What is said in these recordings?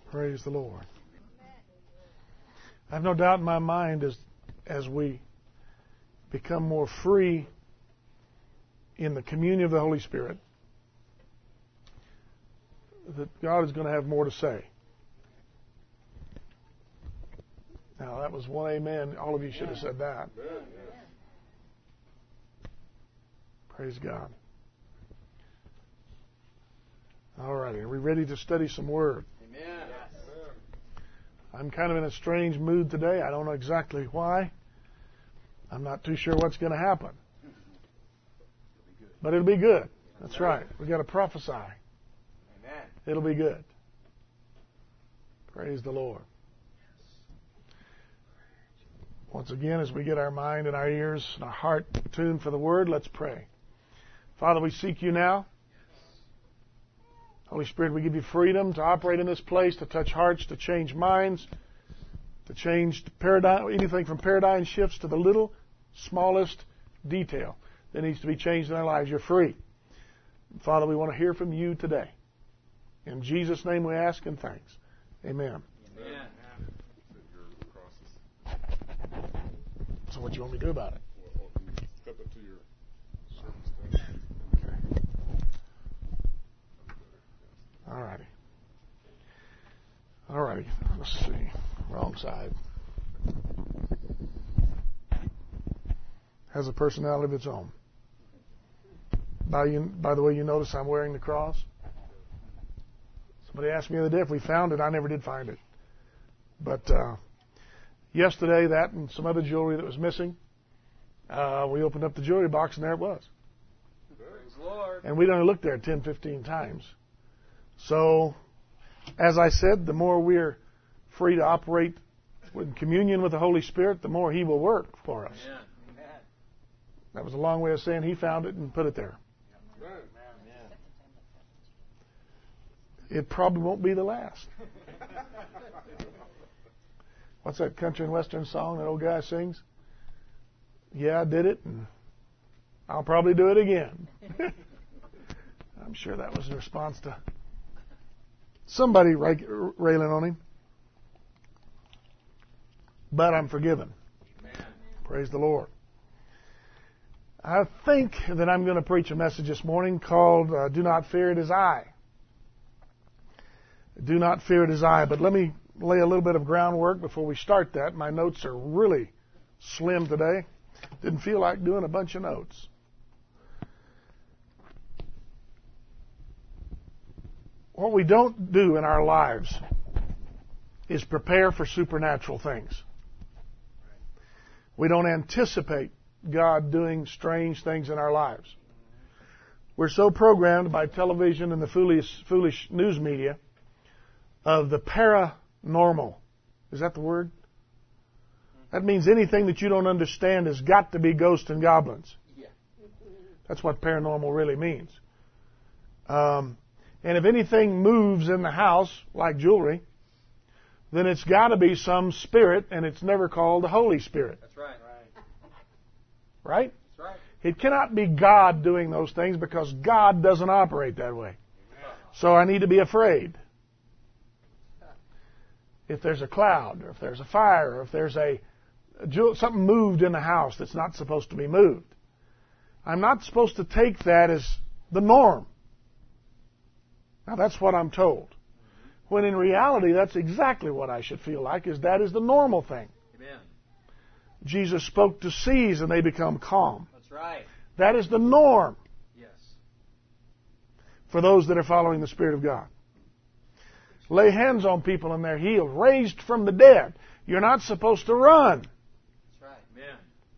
Praise the Lord. I have no doubt in my mind as we become more free in the communion of the Holy Spirit, that God is going to have more to say. Now, that was one amen. All of you should have said that. Praise God. All righty. Are we ready to study some Word? Amen. I'm kind of in a strange mood today. I don't know exactly why. I'm not too sure what's going to happen. But it'll be good. That's right. We've got to prophesy. Amen. It'll be good. Praise the Lord. Once again, as we get our mind and our ears and our heart tuned for the Word, let's pray. Father, we seek you now. Holy Spirit, we give you freedom to operate in this place, to touch hearts, to change minds, to change paradigm, anything from paradigm shifts to the little, smallest detail that needs to be changed in our lives. You're free. Father, we want to hear from you today. In Jesus' name we ask and thanks. Amen. Amen. So what do you want me to do about it? Well, step into your service stand. Okay. All righty. Let's see. Wrong side. Has a personality of its own. By the way, you notice I'm wearing the cross? Somebody asked me the other day if we found it. I never did find it. But yesterday, that and some other jewelry that was missing, we opened up the jewelry box and there it was. Praise the Lord. And we'd only looked there 10, 15 times. So, as I said, the more we're free to operate in communion with the Holy Spirit, the more He will work for us. Amen. That was a long way of saying He found it and put it there. It probably won't be the last. What's that country and western song that old guy sings? Yeah, I did it, and I'll probably do it again. I'm sure that was in response to somebody railing on him. But I'm forgiven. Amen. Praise the Lord. I think that I'm going to preach a message this morning called Do Not Fear, It Is I. Do not fear, it is I. But let me lay a little bit of groundwork before we start that. My notes are really slim today. Didn't feel like doing a bunch of notes. What we don't do in our lives is prepare for supernatural things. We don't anticipate God doing strange things in our lives. We're so programmed by television and the foolish news media of the paranormal. Is that the word? That means anything that you don't understand has got to be ghosts and goblins. Yeah. That's what paranormal really means. And if anything moves in the house, like jewelry, then it's got to be some spirit, and it's never called the Holy Spirit. That's right. Right? That's right. It cannot be God doing those things because God doesn't operate that way. So I need to be afraid. If there's a cloud, or if there's a fire, or if there's something moved in the house that's not supposed to be moved, I'm not supposed to take that as the norm. Now that's what I'm told. When in reality, that's exactly what I should feel like, is that is the normal thing. Amen. Jesus spoke to seas and they become calm. That's right. That is the norm Yes. for those that are following the Spirit of God. Lay hands on people and they're healed, raised from the dead. You're not supposed to run. That's right. Amen.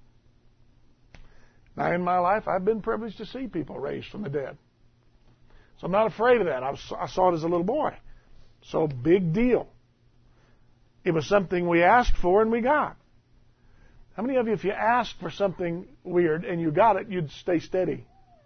Now, in my life, I've been privileged to see people raised from the dead. So I'm not afraid of that. I saw it as a little boy. So big deal. It was something we asked for and we got. How many of you, if you asked for something weird and you got it, you'd stay steady?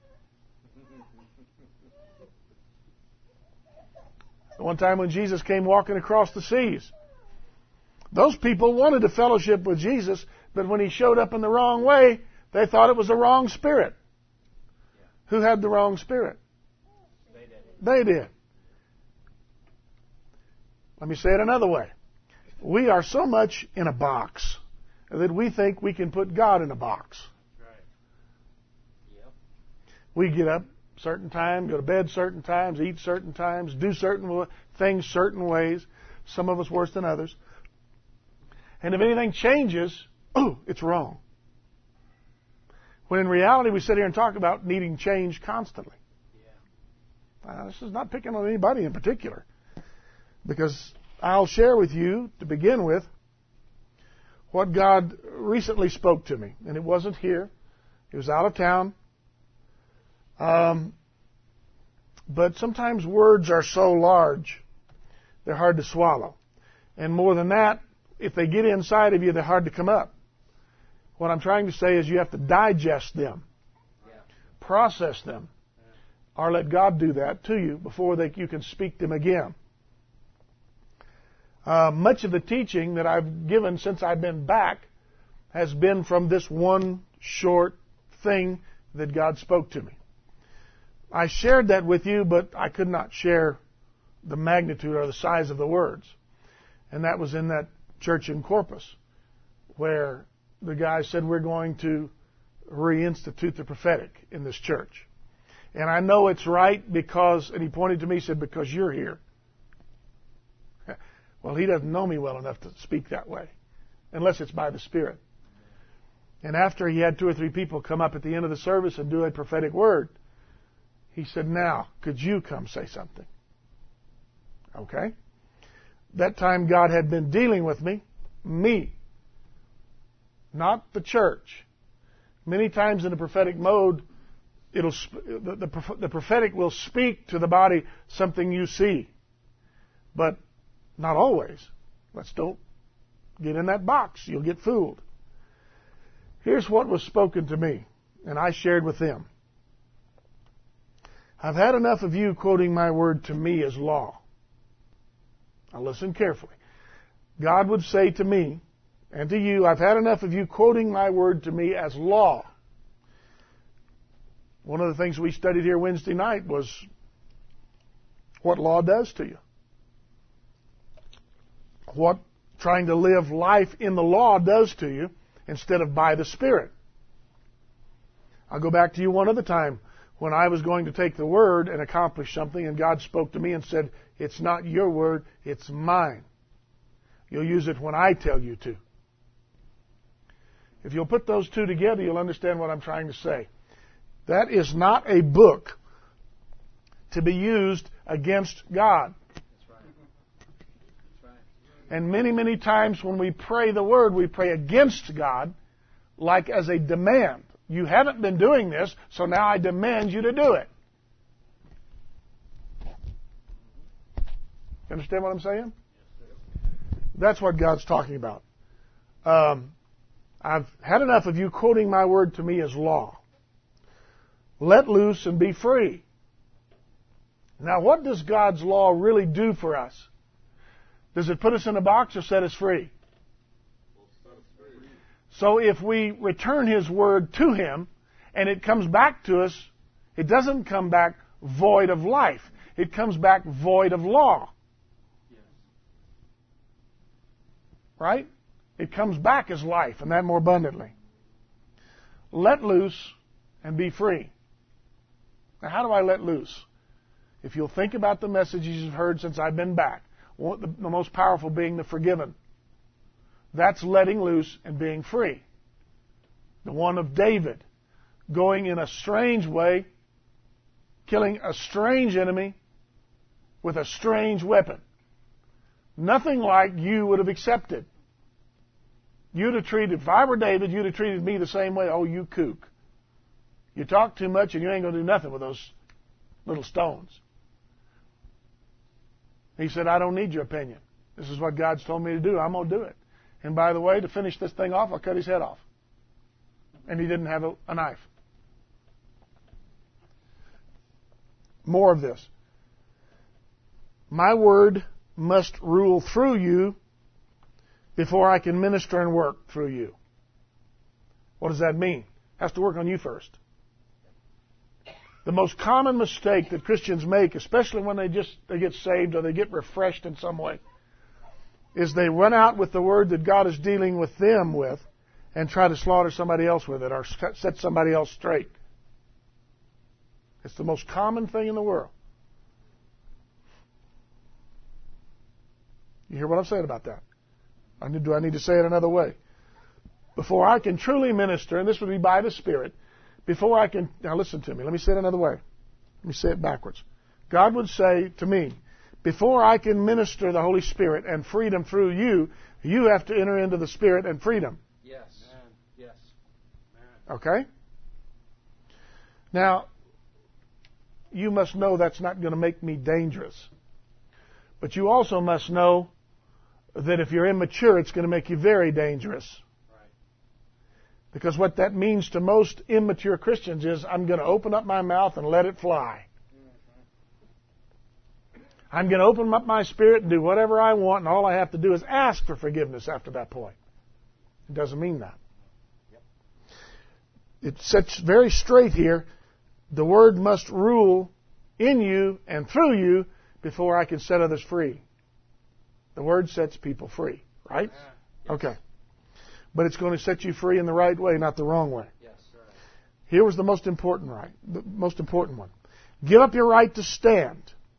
One time when Jesus came walking across the seas, those people wanted to fellowship with Jesus, but when He showed up in the wrong way, they thought it was the wrong spirit. Yeah. Who had the wrong spirit? They did. They did. Let me say it another way. We are so much in a box that we think we can put God in a box. Right. Yep. We get up certain times, go to bed certain times, eat certain times, do certain things certain ways, some of us worse than others. And if anything changes, oh, it's wrong. When in reality we sit here and talk about needing change constantly. Yeah. This is not picking on anybody in particular, because I'll share with you, to begin with, what God recently spoke to me. And it wasn't here. It was out of town. But sometimes words are so large, they're hard to swallow. And more than that, if they get inside of you, they're hard to come up. What I'm trying to say is you have to digest them, process them, or let God do that to you before you can speak them again. Much of the teaching that I've given since I've been back has been from this one short thing that God spoke to me. I shared that with you, but I could not share the magnitude or the size of the words. And that was in that church in Corpus, where the guy said, we're going to reinstitute the prophetic in this church. And I know it's right because, and he pointed to me and said, because you're here. Well, he doesn't know me well enough to speak that way, unless it's by the Spirit. And after he had 2 or 3 people come up at the end of the service and do a prophetic word, he said, now, could you come say something? Okay. That time God had been dealing with me, not the church. Many times in the prophetic mode, the prophetic will speak to the body something you see, but not always. Let's don't get in that box. You'll get fooled. Here's what was spoken to me, and I shared with them. I've had enough of you quoting my word to me as law. Now listen carefully. God would say to me and to you, I've had enough of you quoting my word to me as law. One of the things we studied here Wednesday night was what law does to you. What trying to live life in the law does to you instead of by the Spirit. I'll go back to you one other time when I was going to take the word and accomplish something, and God spoke to me and said, it's not your word, it's mine. You'll use it when I tell you to. If you'll put those two together, you'll understand what I'm trying to say. That is not a book to be used against God. That's right. That's right. And many, many times when we pray the word, we pray against God, like as a demand. You haven't been doing this, so now I demand you to do it. You understand what I'm saying? That's what God's talking about. I've had enough of you quoting my word to me as law. Let loose and be free. Now, what does God's law really do for us? Does it put us in a box or set us free? So if we return His word to Him and it comes back to us, it doesn't come back void of life. It comes back void of law. Yes. Right? It comes back as life, and that more abundantly. Let loose and be free. Now, how do I let loose? If you'll think about the messages you've heard since I've been back, the most powerful being the forgiven. That's letting loose and being free. The one of David, going in a strange way, killing a strange enemy with a strange weapon. Nothing like you would have accepted. You'd have treated, if I were David, you'd have treated me the same way. Oh, you kook. You talk too much and you ain't going to do nothing with those little stones. He said, I don't need your opinion. This is what God's told me to do. I'm going to do it. And by the way, to finish this thing off, I'll cut his head off. And he didn't have a knife. More of this. My word must rule through you before I can minister and work through you. What does that mean? It has to work on you first. The most common mistake that Christians make, especially when they get saved or they get refreshed in some way, is they run out with the word that God is dealing with them with and try to slaughter somebody else with it or set somebody else straight. It's the most common thing in the world. You hear what I'm saying about that? Do I need to say it another way? Before I can truly minister, and this would be by the Spirit, now listen to me, let me say it another way. Let me say it backwards. God would say to me, before I can minister the Holy Spirit and freedom through you, you have to enter into the Spirit and freedom. Yes. Yes. Okay? Now, you must know that's not going to make me dangerous. But you also must know that if you're immature, it's going to make you very dangerous. Right. Because what that means to most immature Christians is, I'm going to open up my mouth and let it fly. I'm going to open up my spirit and do whatever I want, and all I have to do is ask for forgiveness after that point. It doesn't mean that. It sets very straight here, the Word must rule in you and through you before I can set others free. The Word sets people free, right? Yes. Okay. But it's going to set you free in the right way, not the wrong way. Yes, sir. Here was the most important one. Give up your right to stand.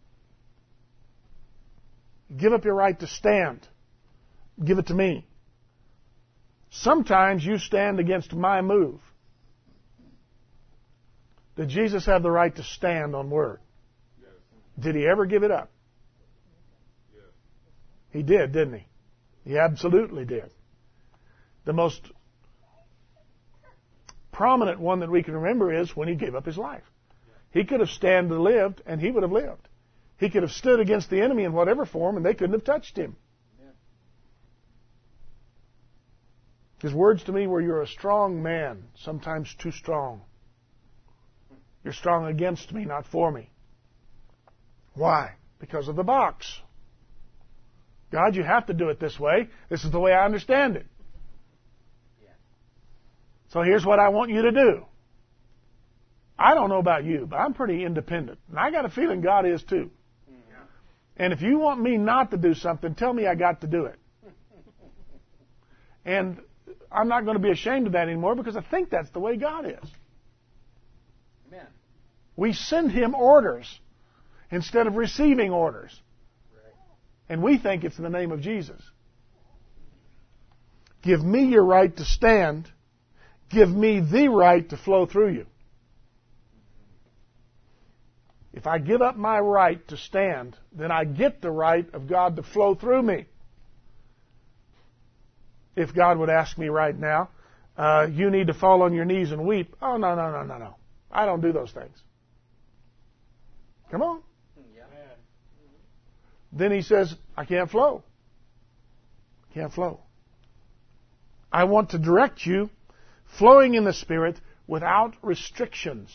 Give up your right to stand. Give it to me. Sometimes you stand against my move. Did Jesus have the right to stand on Word? Yes. Did He ever give it up? Yes. He did, didn't He? He absolutely did. The most prominent one that we can remember is when He gave up His life. He could have stand and lived, and He would have lived. He could have stood against the enemy in whatever form, and they couldn't have touched Him. Yeah. His words to me were, you're a strong man, sometimes too strong. You're strong against me, not for me. Why? Because of the box. God, you have to do it this way. This is the way I understand it. Yeah. So here's what I want you to do. I don't know about you, but I'm pretty independent. And I got a feeling God is too. And if you want me not to do something, tell me I got to do it. And I'm not going to be ashamed of that anymore because I think that's the way God is. Amen. We send Him orders instead of receiving orders. Right. And we think it's in the name of Jesus. Give me your right to stand. Give me the right to flow through you. If I give up my right to stand, then I get the right of God to flow through me. If God would ask me right now, you need to fall on your knees and weep. Oh, no. I don't do those things. Come on. Yeah. Then He says, I can't flow. Can't flow. I want to direct you, flowing in the Spirit without restrictions.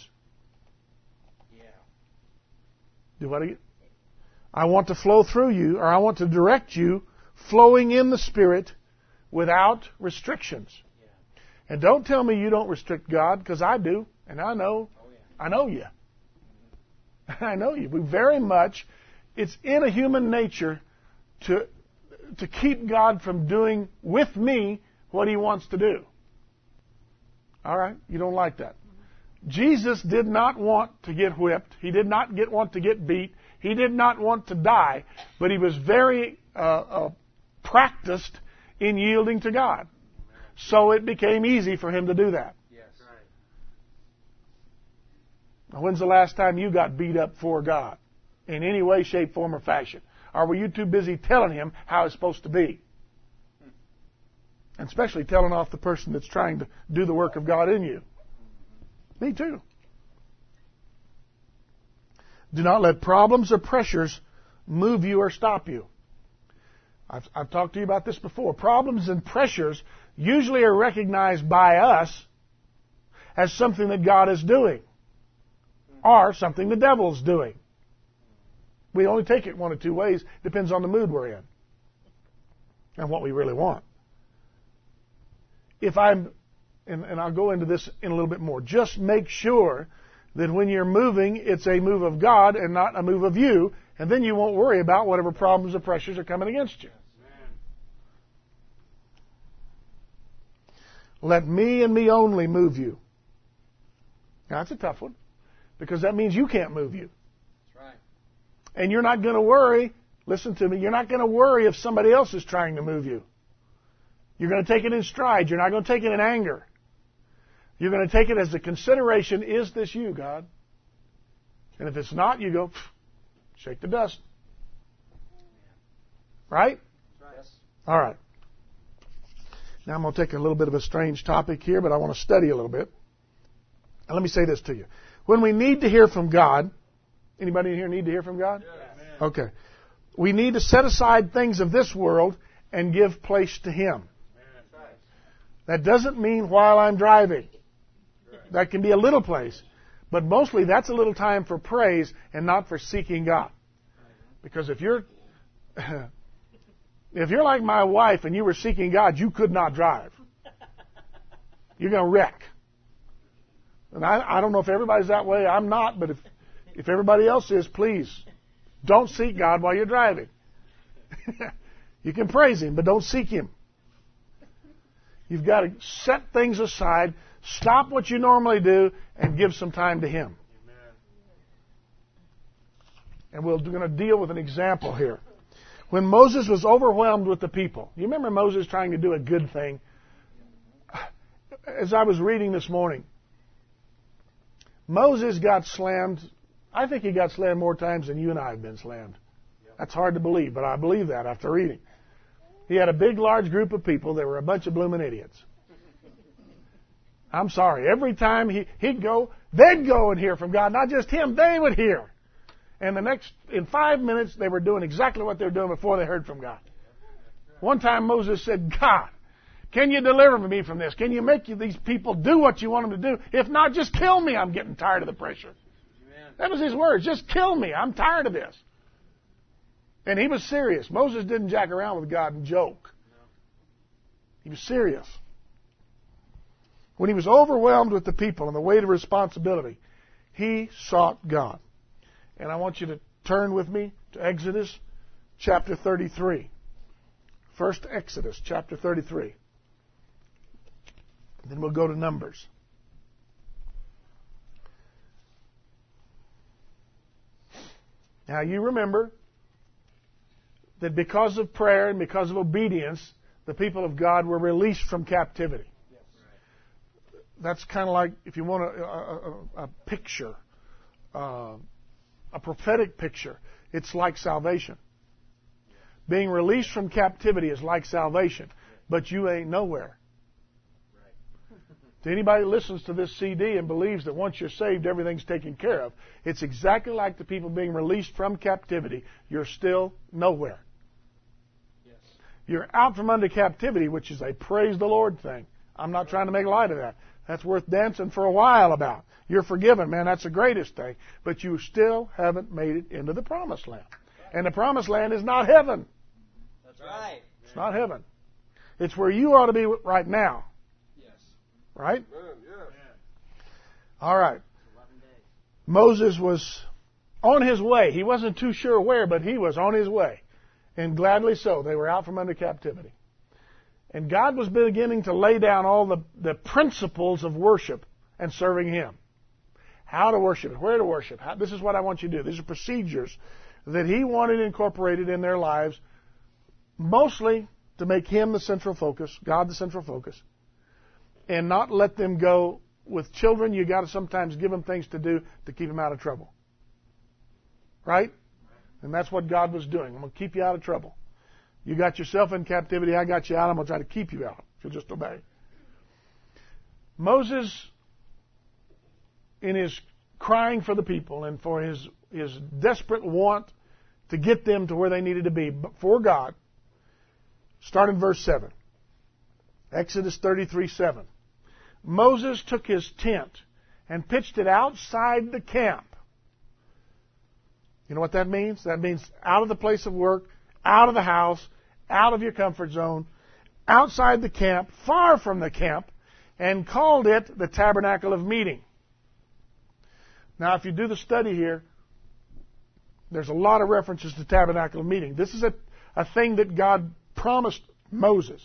Do what again? I want to flow through you, or I want to direct you, flowing in the Spirit without restrictions. Yeah. And don't tell me you don't restrict God, because I do, and I know. Oh, yeah. I know you. I know you. We very much, it's in a human nature to keep God from doing with me what He wants to do. All right? You don't like that. Jesus did not want to get whipped. He did not want to get beat. He did not want to die. But He was very practiced in yielding to God. So it became easy for Him to do that. Yes. Right. Now, when's the last time you got beat up for God? In any way, shape, form, or fashion? Or were you too busy telling Him how it's supposed to be? And especially telling off the person that's trying to do the work of God in you. Me too. Do not let problems or pressures move you or stop you. I've talked to you about this before. Problems and pressures usually are recognized by us as something that God is doing or something the devil's doing. We only take it one of two ways. Depends on the mood we're in and what we really want. If I'm and I'll go into this in a little bit more. Just make sure that when you're moving, it's a move of God and not a move of you, and then you won't worry about whatever problems or pressures are coming against you. Let me and me only move you. Now, that's a tough one, because that means you can't move you. That's right. And you're not going to worry, listen to me, you're not going to worry if somebody else is trying to move you. You're going to take it in stride. You're not going to take it in anger. You're going to take it as a consideration, is this you, God? And if it's not, you go, shake the dust. Right? Yes. All right. Now I'm going to take a little bit of a strange topic here, but I want to study a little bit. And let me say this to you. When we need to hear from God, anybody in here need to hear from God? Yes. Okay. We need to set aside things of this world and give place to Him. That's right. That doesn't mean while I'm driving. That can be a little place. But mostly that's a little time for praise and not for seeking God. Because if you're like my wife and you were seeking God, you could not drive. You're going to wreck. And I don't know if everybody's that way. I'm not, but if everybody else is, please don't seek God while you're driving. You can praise Him, but don't seek Him. You've got to set things aside, stop what you normally do, and give some time to Him. Amen. And we're going to deal with an example here. When Moses was overwhelmed with the people, you remember Moses trying to do a good thing? As I was reading this morning, Moses got slammed. I think he got slammed more times than you and I have been slammed. That's hard to believe, but I believe that after reading. He had a big, large group of people that were a bunch of blooming idiots. I'm sorry. Every time he'd go, they'd go and hear from God. Not just him, they would hear. And in 5 minutes, they were doing exactly what they were doing before they heard from God. One time Moses said, God, can you deliver me from this? Can you make these people do what you want them to do? If not, just kill me. I'm getting tired of the pressure. Amen. That was his words. Just kill me. I'm tired of this. And he was serious. Moses didn't jack around with God and joke. He was serious. When he was overwhelmed with the people and the weight of responsibility, he sought God. And I want you to turn with me to Exodus chapter 33. First Exodus chapter 33. And then we'll go to Numbers. Now you remember that because of prayer and because of obedience, the people of God were released from captivity. Yes. That's kind of like, if you want a picture, a prophetic picture, it's like salvation. Being released from captivity is like salvation, but you ain't nowhere. To anybody that listens to this CD and believes that once you're saved, everything's taken care of, it's exactly like the people being released from captivity. You're still nowhere. Yes. You're out from under captivity, which is a praise the Lord thing. I'm not trying to make light of that. That's worth dancing for a while about. You're forgiven, man. That's the greatest thing. But you still haven't made it into the promised land. And the promised land is not heaven. That's right. It's not heaven. It's where you ought to be right now. Yes. Right? Amen. Yes. All right. 11 days. Moses was on his way. He wasn't too sure where, but he was on his way. And gladly so. They were out from under captivity. And God was beginning to lay down all the principles of worship and serving Him. How to worship, where to worship. This is what I want you to do. These are procedures that He wanted incorporated in their lives, mostly to make Him the central focus, God the central focus, and not let them go. With children, you got to sometimes give them things to do to keep them out of trouble. Right? And that's what God was doing. I'm going to keep you out of trouble. You got yourself in captivity, I got you out, I'm going to try to keep you out if you'll just obey. Moses, in his crying for the people and for his desperate want to get them to where they needed to be before God, start in verse 7. Exodus 33:7. Moses took his tent and pitched it outside the camp. You know what that means? That means out of the place of work, out of the house, out of your comfort zone, outside the camp, far from the camp, and called it the Tabernacle of Meeting. Now, if you do the study here, there's a lot of references to Tabernacle of Meeting. This is a thing that God promised Moses.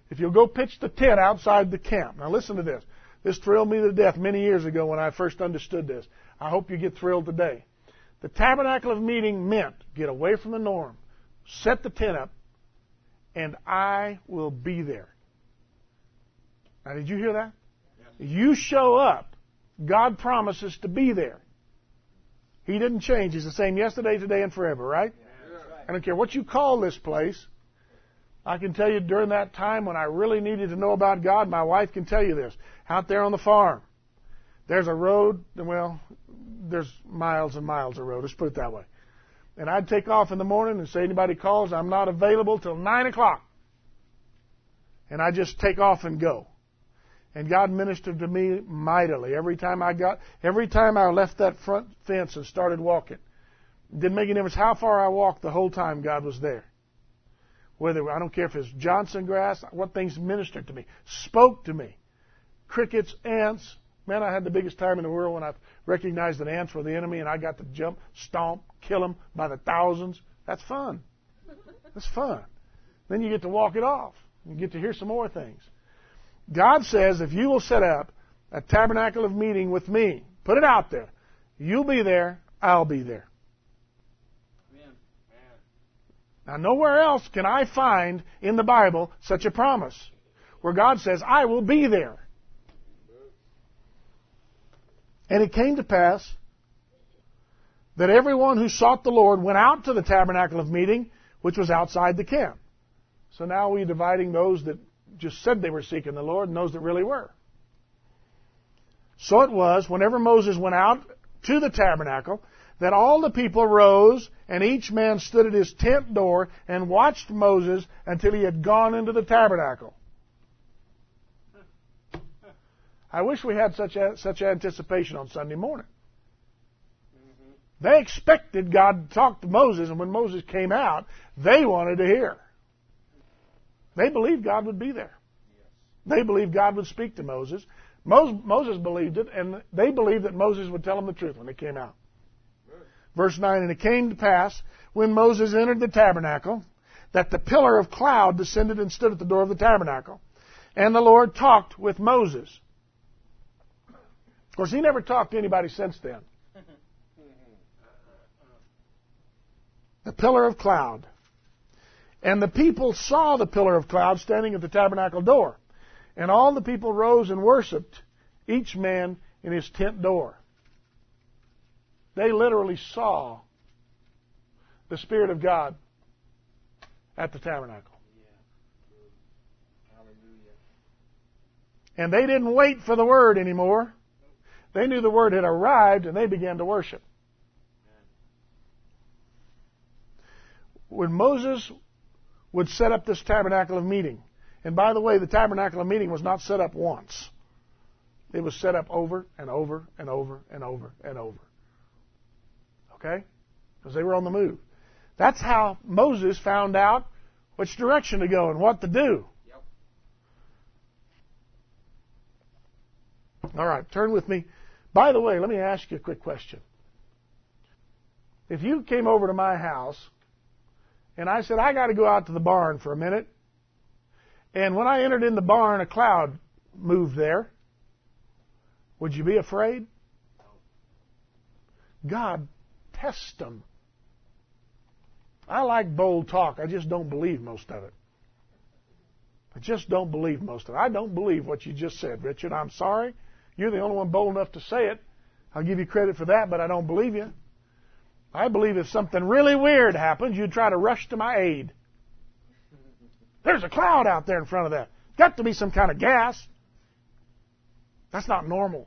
If you'll go pitch the tent outside the camp. Now listen to this. This thrilled me to death many years ago when I first understood this. I hope you get thrilled today. The tabernacle of meeting meant get away from the norm, set the tent up, and I will be there. Now did you hear that? Yes. You show up, God promises to be there. He didn't change. He's the same yesterday, today, and forever, right? Yeah, that's right. I don't care what you call this place. I can tell you during that time when I really needed to know about God, my wife can tell you this. Out there on the farm, there's a road, well, there's miles and miles of road, let's put it that way. And I'd take off in the morning and say, anybody calls, I'm not available till 9 o'clock. And I just take off and go. And God ministered to me mightily every time I left that front fence and started walking. It didn't make any difference how far I walked, the whole time God was there. Whether, I don't care if it's Johnson grass, what things ministered to me, spoke to me. Crickets, ants. Man, I had the biggest time in the world when I recognized that ants were the enemy and I got to jump, stomp, kill them by the thousands. That's fun. That's fun. Then you get to walk it off. You get to hear some more things. God says, if you will set up a tabernacle of meeting with me, put it out there, you'll be there, I'll be there. Amen. Now, nowhere else can I find in the Bible such a promise where God says, I will be there. And it came to pass that everyone who sought the Lord went out to the tabernacle of meeting, which was outside the camp. So now we're dividing those that just said they were seeking the Lord and those that really were. So it was, whenever Moses went out to the tabernacle, that all the people rose, and each man stood at his tent door and watched Moses until he had gone into the tabernacle. I wish we had such anticipation on Sunday morning. They expected God to talk to Moses, and when Moses came out, they wanted to hear. They believed God would be there. They believed God would speak to Moses. Moses believed it, and they believed that Moses would tell them the truth when they came out. Verse 9, and it came to pass, when Moses entered the tabernacle, that the pillar of cloud descended and stood at the door of the tabernacle. And the Lord talked with Moses. Of course, he never talked to anybody since then. The pillar of cloud. And the people saw the pillar of cloud standing at the tabernacle door. And all the people rose and worshipped, each man in his tent door. They literally saw the Spirit of God at the tabernacle. And they didn't wait for the word anymore. They knew the word had arrived, and they began to worship. When Moses would set up this tabernacle of meeting, and by the way, the tabernacle of meeting was not set up once. It was set up over and over and over and over and over. Okay? Because they were on the move. That's how Moses found out which direction to go and what to do. Yep. All right, turn with me. By the way, let me ask you a quick question. If you came over to my house and I said, I got to go out to the barn for a minute, and when I entered in the barn, a cloud moved there, would you be afraid? God tests them. I like bold talk. I just don't believe most of it. I just don't believe most of it. I don't believe what you just said, Richard. I'm sorry. You're the only one bold enough to say it. I'll give you credit for that, but I don't believe you. I believe if something really weird happens, you'd try to rush to my aid. There's a cloud out there in front of that. Got to be some kind of gas. That's not normal.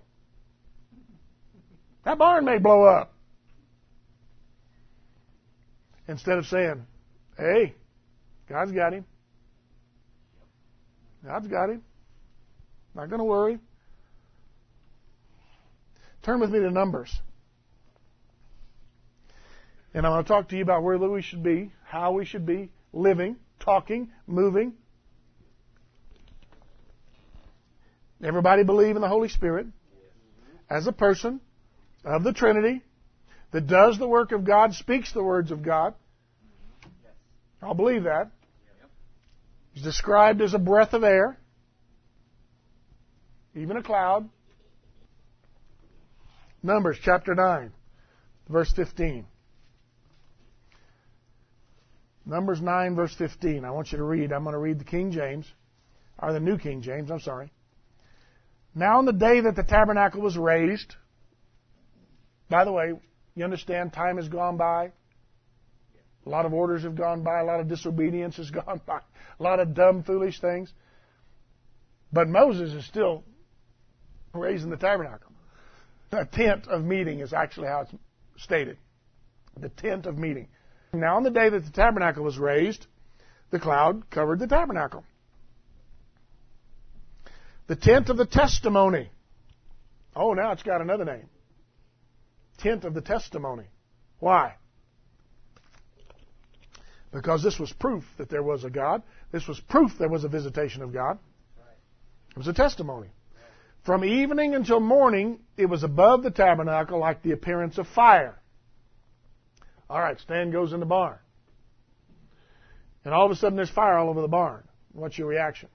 That barn may blow up. Instead of saying, hey, God's got him. God's got him. Not going to worry. Turn with me to Numbers. And I'm going to talk to you about where we should be, how we should be living, talking, moving. Everybody believe in the Holy Spirit as a person of the Trinity that does the work of God, speaks the words of God. I'll believe that. He's described as a breath of air, even a cloud. Numbers chapter 9, verse 15. Numbers 9, verse 15. I want you to read. I'm going to read the King James, or the New King James, I'm sorry. Now on the day that the tabernacle was raised, by the way, you understand time has gone by. A lot of orders have gone by. A lot of disobedience has gone by. A lot of dumb, foolish things. But Moses is still raising the tabernacle. The tent of meeting is actually how it's stated. The tent of meeting. Now on the day that the tabernacle was raised, the cloud covered the tabernacle. The tent of the testimony. Oh, now it's got another name. Tent of the testimony. Why? Because this was proof that there was a God. This was proof there was a visitation of God. It was a testimony. From evening until morning, it was above the tabernacle like the appearance of fire. All right, Stan goes in the barn. And all of a sudden there's fire all over the barn. What's your reaction?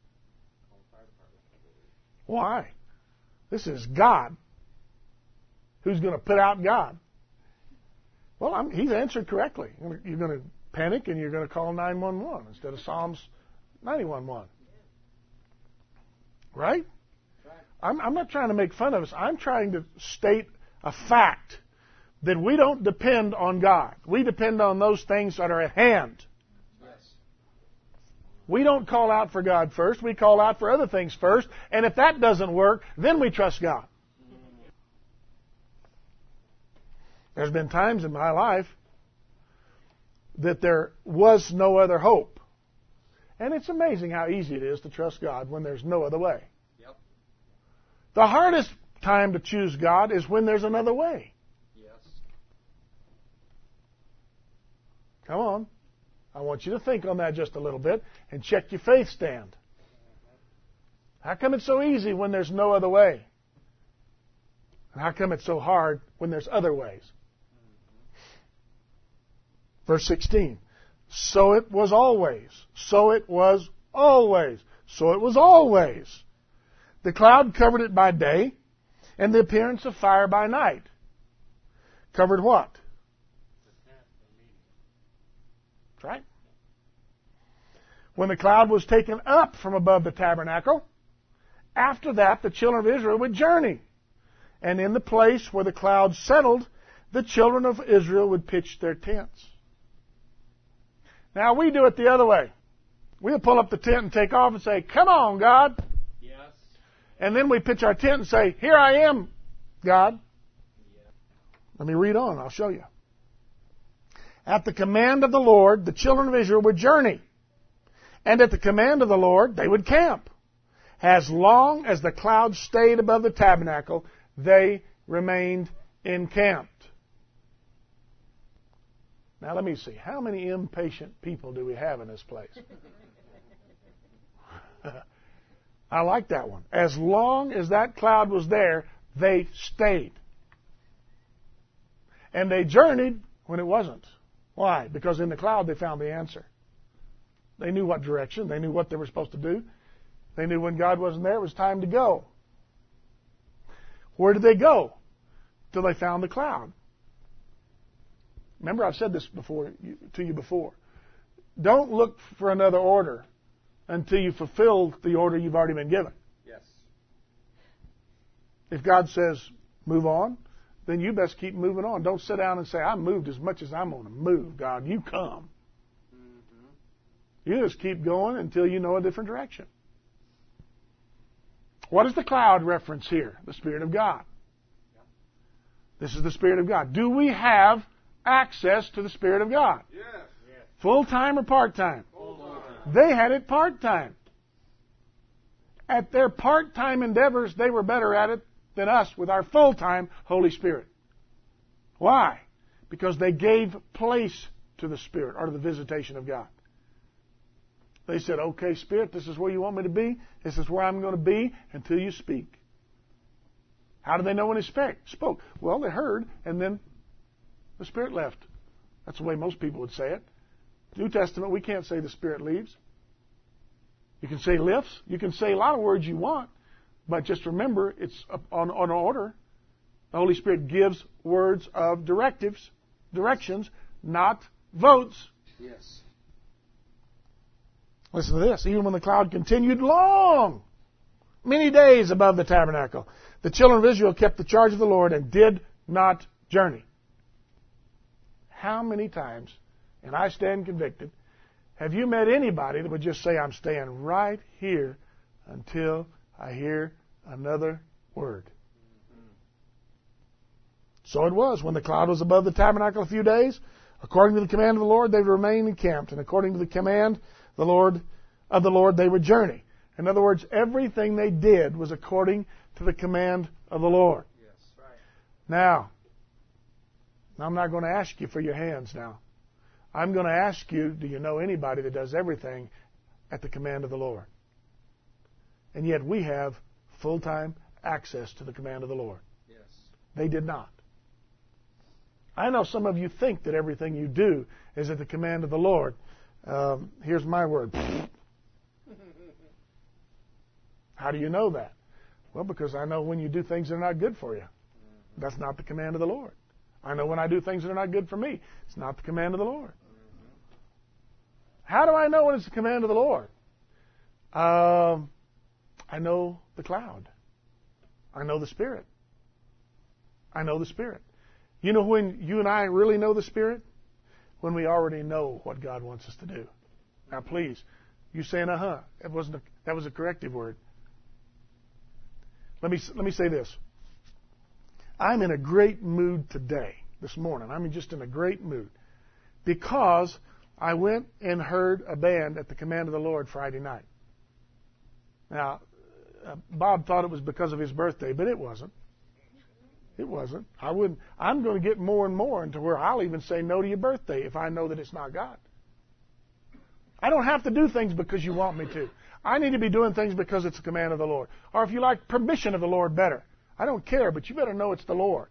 Why? This is God. Who's going to put out God? Well, he's answered correctly. You're going to panic and you're going to call 911 instead of Psalms 91:1. Right? I'm not trying to make fun of us. I'm trying to state a fact that we don't depend on God. We depend on those things that are at hand. Yes. We don't call out for God first. We call out for other things first. And if that doesn't work, then we trust God. There's been times in my life that there was no other hope. And it's amazing how easy it is to trust God when there's no other way. Yep. The hardest time to choose God is when there's another way. Yes. Come on. I want you to think on that just a little bit and check your faith stand. How come it's so easy when there's no other way? And how come it's so hard when there's other ways? Verse 16. So it was always. So it was always. So it was always. The cloud covered it by day, and the appearance of fire by night. Covered what? That's right. When the cloud was taken up from above the tabernacle, after that the children of Israel would journey. And in the place where the cloud settled, the children of Israel would pitch their tents. Now we do it the other way. We'll pull up the tent and take off and say, "Come on, God." Yes. And then we pitch our tent and say, "Here I am, God." Yes. Let me read on. I'll show you. At the command of the Lord, the children of Israel would journey. And at the command of the Lord, they would camp. As long as the cloud stayed above the tabernacle, they remained encamped. Now let me see. How many impatient people do we have in this place? I like that one. As long as that cloud was there, they stayed. And they journeyed when it wasn't. Why? Because in the cloud they found the answer. They knew what direction. They knew what they were supposed to do. They knew when God wasn't there, it was time to go. Where did they go? Till they found the cloud. Remember, I've said this to you before. Don't look for another order until you fulfill the order you've already been given. Yes. If God says, move on, then you best keep moving on. Don't sit down and say, I moved as much as I'm going to move, God. You come. Mm-hmm. You just keep going until you know a different direction. What is the cloud reference here? The Spirit of God. This is the Spirit of God. Do we have access to the Spirit of God? Yes. Full-time or part-time? Full-time. They had it part-time. At their part-time endeavors, they were better at it than us with our full-time Holy Spirit. Why? Because they gave place to the Spirit or to the visitation of God. They said, okay, Spirit, this is where you want me to be. This is where I'm going to be until you speak. How did they know when He spoke? Well, they heard, and then the Spirit left. That's the way most people would say it. New Testament, we can't say the Spirit leaves. You can say lifts. You can say a lot of words you want. But just remember, it's on order. The Holy Spirit gives words of directions, not votes. Yes. Listen to this. Even when the cloud continued long, many days above the tabernacle, the children of Israel kept the charge of the Lord and did not journey. How many times, and I stand convicted, have you met anybody that would just say, I'm staying right here until I hear another word? So it was. When the cloud was above the tabernacle a few days, according to the command of the Lord, they remained encamped. And according to the command of the Lord, they would journey. In other words, everything they did was according to the command of the Lord. Yes. Right. Now, I'm not going to ask you for your hands now. I'm going to ask you, do you know anybody that does everything at the command of the Lord? And yet we have full-time access to the command of the Lord. Yes. They did not. I know some of you think that everything you do is at the command of the Lord. Here's my word. How do you know that? Well, because I know when you do things that are not good for you. That's not the command of the Lord. I know when I do things that are not good for me. It's not the command of the Lord. How do I know when it's the command of the Lord? I know the cloud. I know the Spirit. I know the Spirit. You know when you and I really know the Spirit? When we already know what God wants us to do. Now, please, you saying that was a corrective word. Let me say this. I'm in a great mood today, this morning. I'm just in a great mood because I went and heard a band at the command of the Lord Friday night. Now, Bob thought it was because of his birthday, but it wasn't. It wasn't. I'm going to get more and more into where I'll even say no to your birthday if I know that it's not God. I don't have to do things because you want me to. I need to be doing things because it's the command of the Lord. Or if you like, permission of the Lord better. I don't care, but you better know it's the Lord.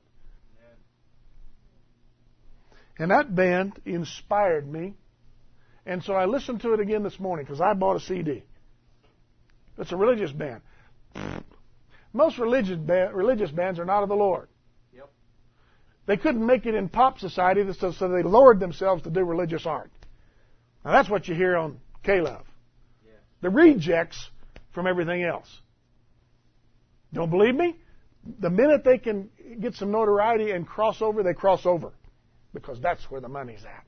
And that band inspired me. And so I listened to it again this morning because I bought a CD. It's a religious band. Most religious bands are not of the Lord. Yep. They couldn't make it in pop society, so they lowered themselves to do religious art. Now that's what you hear on K-Love. Yeah. The rejects from everything else. Don't believe me? The minute they can get some notoriety and cross over, they cross over. Because that's where the money's at.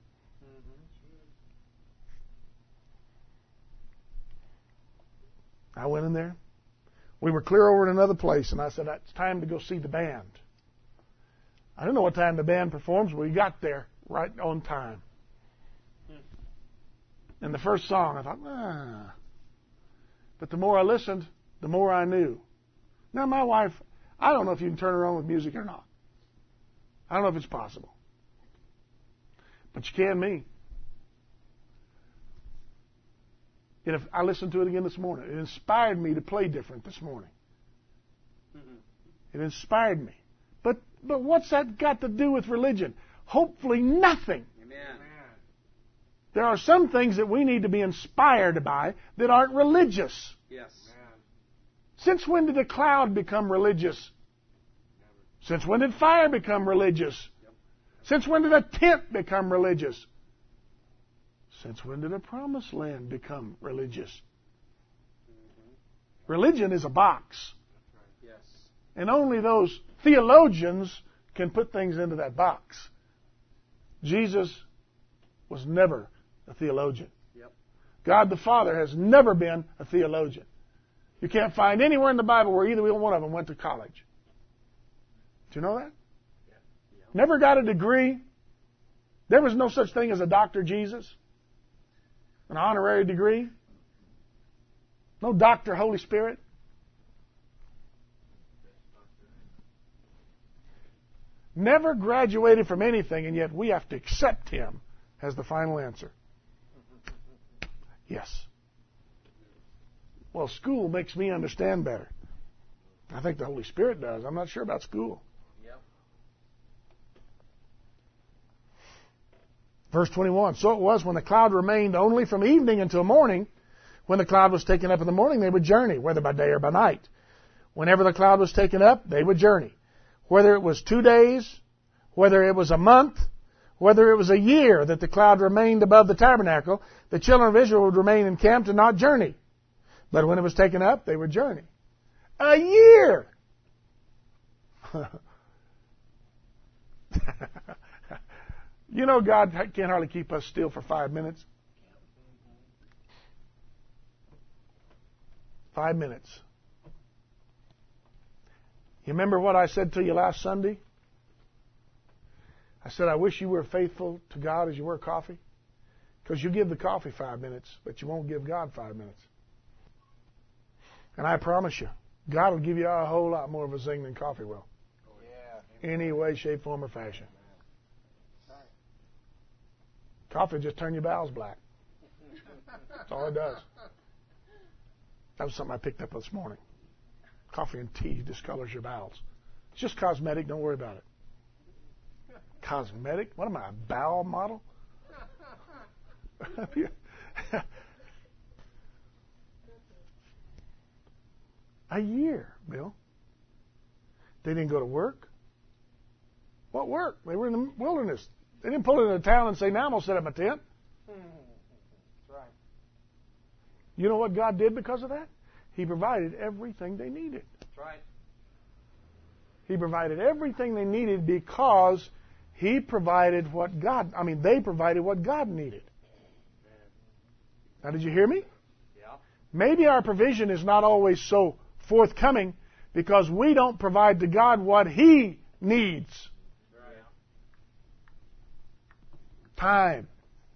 I went in there. We were clear over in another place, and I said, it's time to go see the band. I don't know what time the band performs, but we got there right on time. And the first song, I thought, But the more I listened, the more I knew. Now, my wife, I don't know if you can turn her on with music or not. I don't know if it's possible. But you can me. And if I listened to it again this morning, it inspired me to play different this morning. It inspired me. But what's that got to do with religion? Hopefully nothing. Amen. There are some things that we need to be inspired by that aren't religious. Yes. Since when did a cloud become religious? Since when did fire become religious? Since when did a tent become religious? Since when did a promised land become religious? Religion is a box. Yes. And only those theologians can put things into that box. Jesus was never a theologian. Yep. God the Father has never been a theologian. You can't find anywhere in the Bible where either one of them went to college. Do you know that? Yeah. Never got a degree. There was no such thing as a Dr. Jesus. An honorary degree. No Dr. Holy Spirit. Never graduated from anything, and yet we have to accept Him as the final answer. Yes. Well, school makes me understand better. I think the Holy Spirit does. I'm not sure about school. Yep. Verse 21, so it was when the cloud remained only from evening until morning, When the cloud was taken up in the morning, they would journey, whether by day or by night. Whenever the cloud was taken up, they would journey. Whether it was 2 days, whether it was a month, whether it was a year that the cloud remained above the tabernacle, the children of Israel would remain encamped and not journey. But when it was taken up, they would journey. A year! You know, God can't hardly keep us still for 5 minutes. 5 minutes. You remember what I said to you last Sunday? I said, I wish you were faithful to God as you were coffee. Because you give the coffee 5 minutes, but you won't give God 5 minutes. And I promise you, God will give you a whole lot more of a zing than coffee will. Yeah. Any way, shape, form, or fashion. Coffee will just turn your bowels black. That's all it does. That was something I picked up this morning. Coffee and tea discolors your bowels. It's just cosmetic. Don't worry about it. Cosmetic? What am I, a bowel model? A year, Bill. They didn't go to work. What work? They were in the wilderness. They didn't pull into a town and say, now I'm going to set up my tent. That's right. You know what God did because of that? He provided everything they needed. That's right. He provided everything they needed because He provided they provided what God needed. Now, did you hear me? Yeah. Maybe our provision is not always so forthcoming because we don't provide to God what He needs. Time.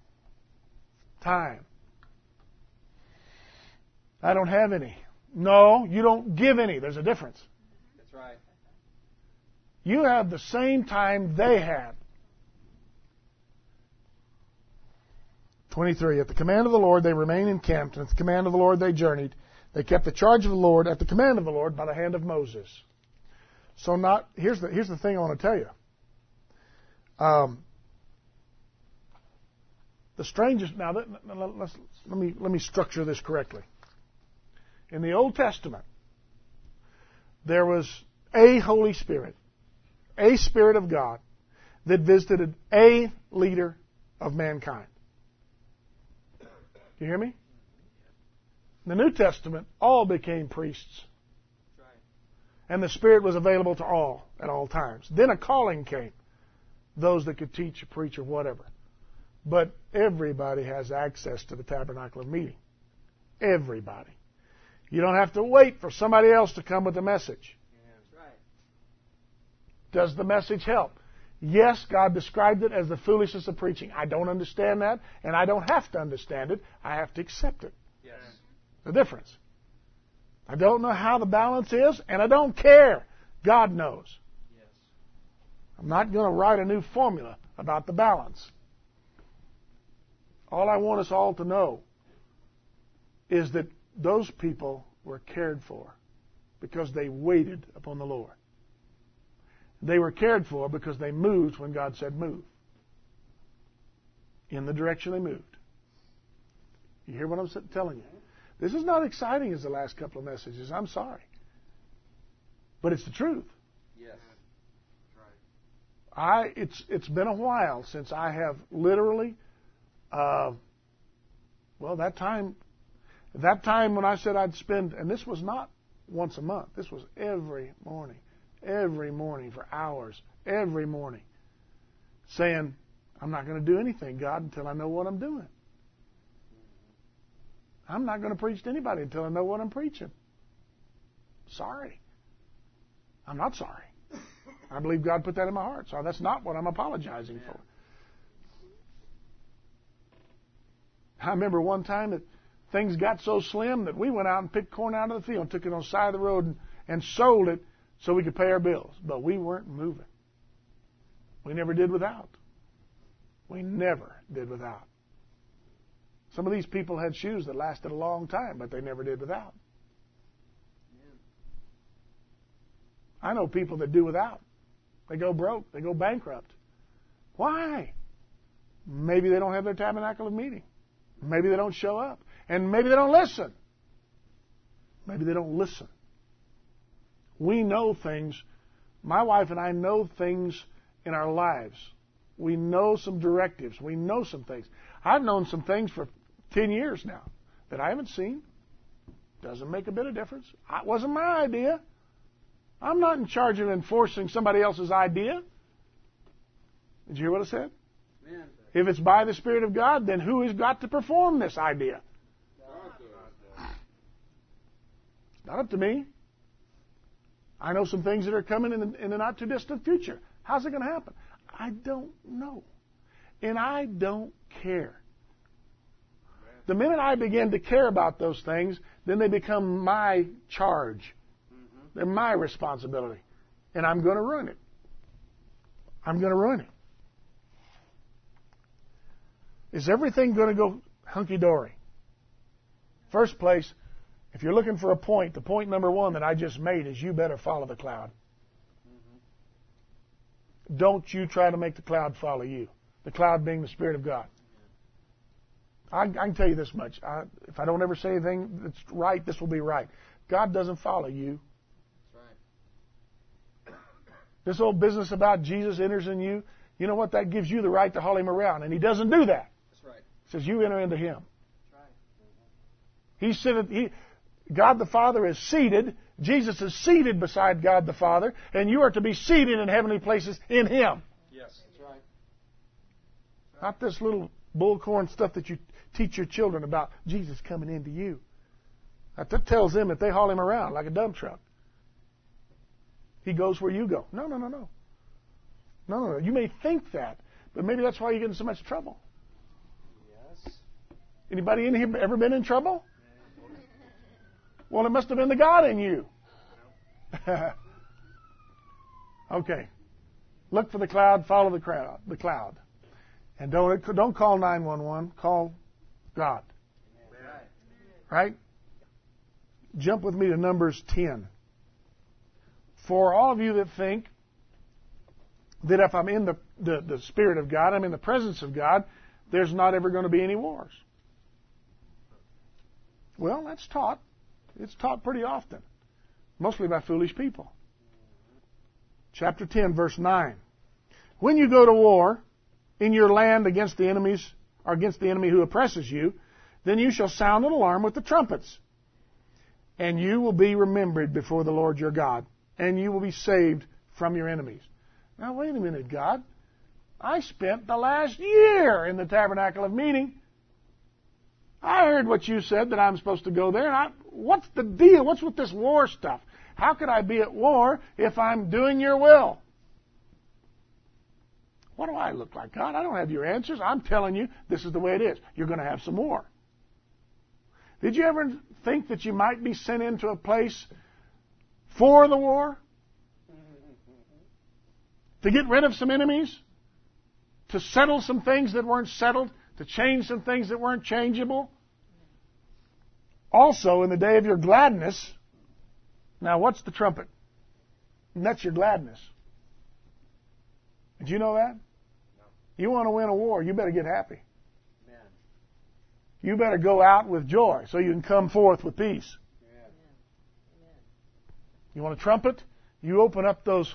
I don't have any. No, you don't give any. There's a difference. That's right. You have the same time they had. 23. At the command of the Lord they remained encamped, and at the command of the Lord they journeyed. They kept the charge of the Lord at the command of the Lord by the hand of Moses. So here's the thing I want to tell you. The strangest. Now let me structure this correctly. In the Old Testament, there was a Holy Spirit, a Spirit of God, that visited a leader of mankind. You hear me? In the New Testament, all became priests. That's right. And the Spirit was available to all at all times. Then a calling came. Those that could teach or preach or whatever. But everybody has access to the tabernacle of meeting. Everybody. You don't have to wait for somebody else to come with the message. Yeah, that's right. Does the message help? Yes, God described it as the foolishness of preaching. I don't understand that, and I don't have to understand it. I have to accept it. Yes. The difference. I don't know how the balance is, and I don't care. God knows. Yes. I'm not going to write a new formula about the balance. All I want us all to know is that those people were cared for because they waited upon the Lord. They were cared for because they moved when God said move. In the direction they moved. You hear what I'm telling you? This is not exciting as the last couple of messages. I'm sorry. But it's the truth. Yes. That's right. It's been a while since I have literally, that time when I said I'd spend, and this was not once a month. This was every morning for hours, every morning, saying, I'm not going to do anything, God, until I know what I'm doing. I'm not going to preach to anybody until I know what I'm preaching. Sorry. I'm not sorry. I believe God put that in my heart, so that's not what I'm apologizing for. I remember one time that things got so slim that we went out and picked corn out of the field, took it on the side of the road and sold it so we could pay our bills. But we weren't moving. We never did without. We never did without. Some of these people had shoes that lasted a long time, but they never did without. I know people that do without. They go broke. They go bankrupt. Why? Maybe they don't have their tabernacle of meeting. Maybe they don't show up. And maybe they don't listen. Maybe they don't listen. We know things. My wife and I know things in our lives. We know some directives. We know some things. I've known some things for 10 years now that I haven't seen. Doesn't make a bit of difference. It wasn't my idea. I'm not in charge of enforcing somebody else's idea. Did you hear what I said? Amen. If it's by the Spirit of God, then who has got to perform this idea? It's not up to me. I know some things that are coming in the not too distant future. How's it going to happen? I don't know. And I don't care. The minute I begin to care about those things, then they become my charge. They're my responsibility. And I'm going to ruin it. I'm going to ruin it. Is everything going to go hunky-dory? First place, if you're looking for a point, the point number one that I just made is you better follow the cloud. Don't you try to make the cloud follow you. The cloud being the Spirit of God. I can tell you this much. If I don't ever say anything that's right, this will be right. God doesn't follow you. That's right. This whole business about Jesus enters in you, you know what? That gives you the right to haul Him around. And He doesn't do that. That's right. He says you enter into Him. That's right. God the Father is seated. Jesus is seated beside God the Father. And you are to be seated in heavenly places in Him. Yes. That's right. Not this little bullcorn stuff that you teach your children about Jesus coming into you. That tells them that they haul Him around like a dump truck. He goes where you go. No. No. You may think that, but maybe that's why you get in so much trouble. Yes. Anybody in here ever been in trouble? Well, it must have been the God in you. Okay. Look for the cloud, follow the cloud. And don't call 911, call God. Right? Jump with me to Numbers 10. For all of you that think that if I'm in the Spirit of God, I'm in the presence of God, there's not ever going to be any wars. Well, that's taught. It's taught pretty often, mostly by foolish people. Chapter 10, verse 9. When you go to war in your land against the enemies, or against the enemy who oppresses you, then you shall sound an alarm with the trumpets. And you will be remembered before the Lord your God, and you will be saved from your enemies. Now, wait a minute, God. I spent the last year in the tabernacle of meeting. I heard what you said, that I'm supposed to go there. And what's the deal? What's with this war stuff? How could I be at war if I'm doing your will? What do I look like, God? I don't have your answers. I'm telling you, this is the way it is. You're going to have some war. Did you ever think that you might be sent into a place for the war? To get rid of some enemies? To settle some things that weren't settled? To change some things that weren't changeable? Also, in the day of your gladness, now what's the trumpet? And that's your gladness. Did you know that? No. You want to win a war, you better get happy. Amen. You better go out with joy so you can come forth with peace. Amen. You want a trumpet? You open up those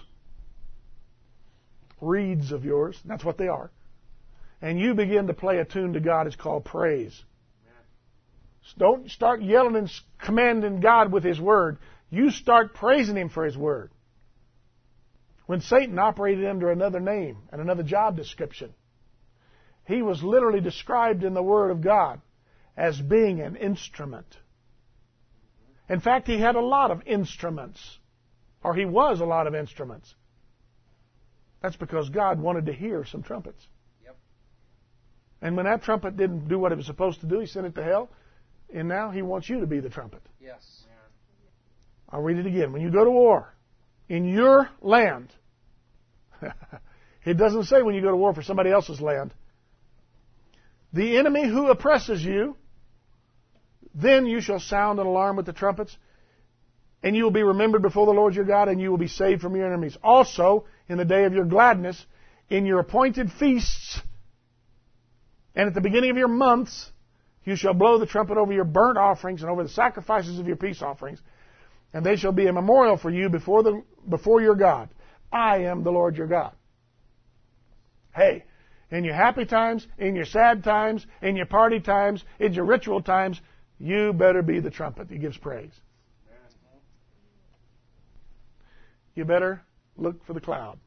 reeds of yours. That's what they are. And you begin to play a tune to God. It's called praise. Amen. Don't start yelling and commanding God with His Word. You start praising Him for His Word. When Satan operated under another name and another job description, he was literally described in the Word of God as being an instrument. In fact, he had a lot of instruments. Or he was a lot of instruments. That's because God wanted to hear some trumpets. And when that trumpet didn't do what it was supposed to do, He sent it to hell. And now He wants you to be the trumpet. Yes. I'll read it again. When you go to war in your land, it doesn't say when you go to war for somebody else's land. The enemy who oppresses you, then you shall sound an alarm with the trumpets, and you will be remembered before the Lord your God, and you will be saved from your enemies. Also, in the day of your gladness, in your appointed feasts, and at the beginning of your months, You shall blow the trumpet over your burnt offerings and over the sacrifices of your peace offerings, and they shall be a memorial for you before your God. I am the Lord your God. Hey, in your happy times, in your sad times, in your party times, in your ritual times, you better be the trumpet that gives praise. You better look for the cloud.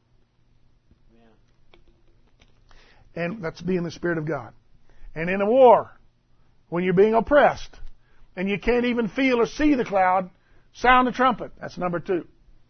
And that's being the Spirit of God. And in a war, when you're being oppressed, and you can't even feel or see the cloud, sound the trumpet. That's number 2.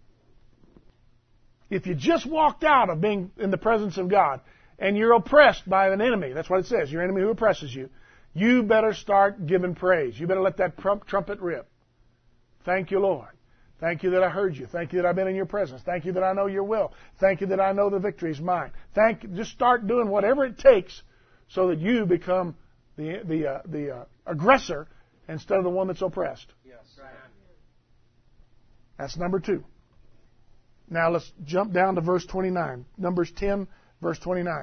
If you just walked out of being in the presence of God, and you're oppressed by an enemy, that's what it says, your enemy who oppresses you, you better start giving praise. You better let that trumpet rip. Thank you, Lord. Thank you that I heard you. Thank you that I've been in your presence. Thank you that I know your will. Thank you that I know the victory is mine. Just start doing whatever it takes so that you become the aggressor instead of the one that's oppressed. Yes. Right. That's number 2. Now let's jump down to verse 29. Numbers 10, verse 29.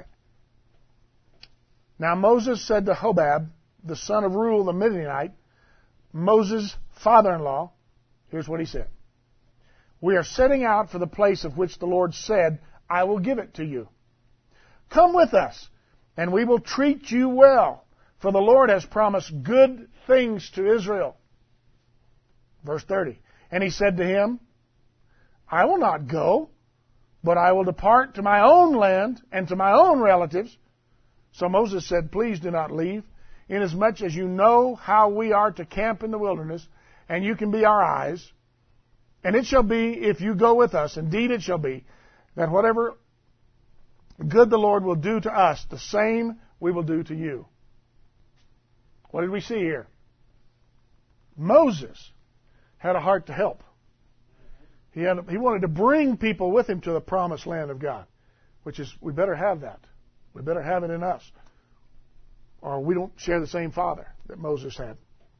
Now Moses said to Hobab, the son of Reuel the Midianite, Moses' father-in-law, here's what he said. We are setting out for the place of which the Lord said, I will give it to you. Come with us, and we will treat you well, for the Lord has promised good things to Israel. Verse 30. And he said to him, I will not go, but I will depart to my own land and to my own relatives. So Moses said, please do not leave, inasmuch as you know how we are to camp in the wilderness, and you can be our eyes. And it shall be, if you go with us, indeed it shall be, that whatever good the Lord will do to us, the same we will do to you. What did we see here? Moses had a heart to help. He wanted to bring people with him to the promised land of God, which is, we better have that. We better have it in us, or we don't share the same Father that Moses had.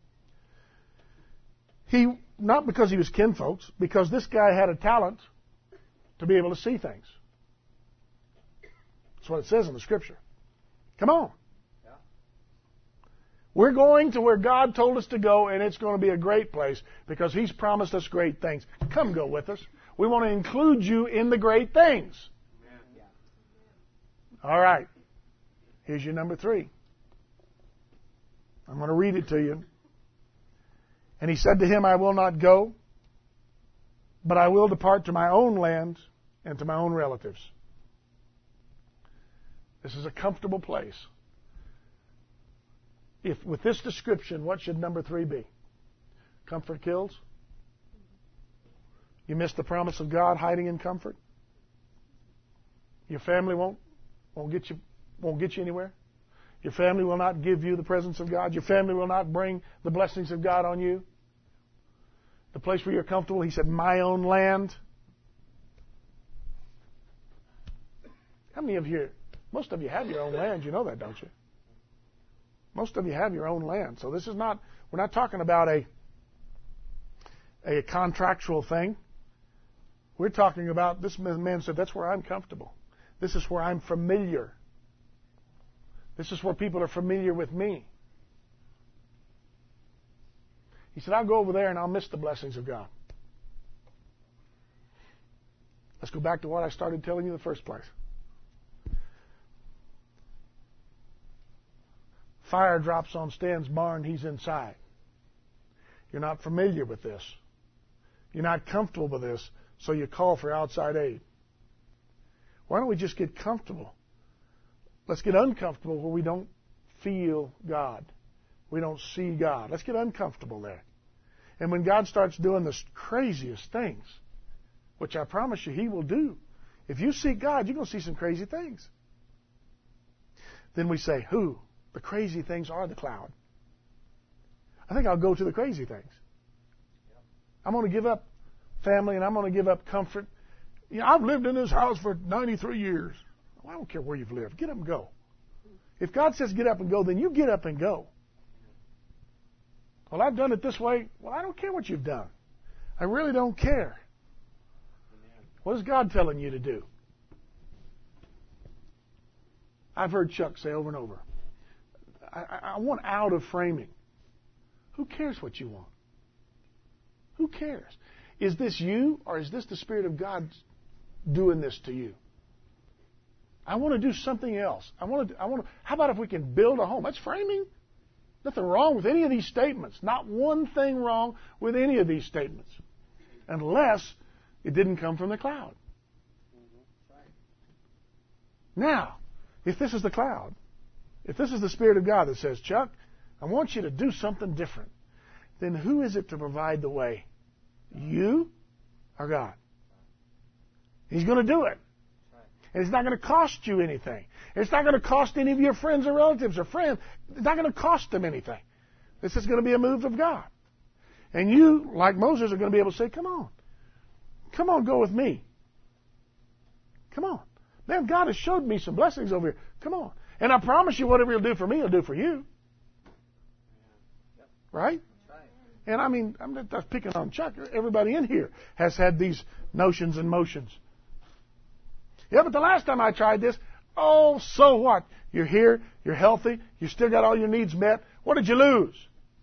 Not because he was kinfolks, because this guy had a talent to be able to see things. That's what it says in the Scripture. Come on. Yeah. We're going to where God told us to go, and it's going to be a great place because He's promised us great things. Come go with us. We want to include you in the great things. Yeah. All right. Here's your number 3. I'm going to read it to you. And he said to him, I will not go, but I will depart to my own land and to my own relatives. This is a comfortable place. If with this description, what should number 3 be? Comfort kills? You miss the promise of God hiding in comfort? Your family won't get you anywhere? Your family will not give you the presence of God. Your family will not bring the blessings of God on you. The place where you're comfortable, he said, my own land. How many of you, most of you have your own land, you know that, don't you? Most of you have your own land. So this is not, we're not talking about a contractual thing. We're talking about, this man said, that's where I'm comfortable. This is where I'm familiar. This is where people are familiar with me. He said, I'll go over there and I'll miss the blessings of God. Let's go back to what I started telling you in the first place. Fire drops on Stan's barn, he's inside. You're not familiar with this. You're not comfortable with this, so you call for outside aid. Why don't we just get comfortable? Let's get uncomfortable where we don't feel God. We don't see God. Let's get uncomfortable there. And when God starts doing the craziest things, which I promise you He will do, if you seek God, you're going to see some crazy things. Then we say, who? The crazy things are the cloud. I think I'll go to the crazy things. I'm going to give up family and I'm going to give up comfort. You know, I've lived in this house for 93 years. Well, I don't care where you've lived. Get up and go. If God says get up and go, then you get up and go. Well, I've done it this way. Well, I don't care what you've done. I really don't care. What is God telling you to do? I've heard Chuck say over and over, I want out of framing. Who cares what you want? Who cares? Is this you, or is this the Spirit of God doing this to you? I want to do something else. How about if we can build a home? That's framing. Nothing wrong with any of these statements. Not one thing wrong with any of these statements. Unless it didn't come from the cloud. Now, if this is the cloud, if this is the Spirit of God that says, Chuck, I want you to do something different, then who is it to provide the way? You or God? He's going to do it. And it's not going to cost you anything. It's not going to cost any of your friends or relatives or friends. It's not going to cost them anything. This is going to be a move of God. And you, like Moses, are going to be able to say, come on. Come on, go with me. Come on. Man, God has showed me some blessings over here. Come on. And I promise you, whatever He'll do for me, He'll do for you. Right? And I mean, I'm not picking on Chuck. Everybody in here has had these notions and motions. Yeah, but the last time I tried this, oh, so what? You're here, you're healthy, you still got all your needs met. What did you lose?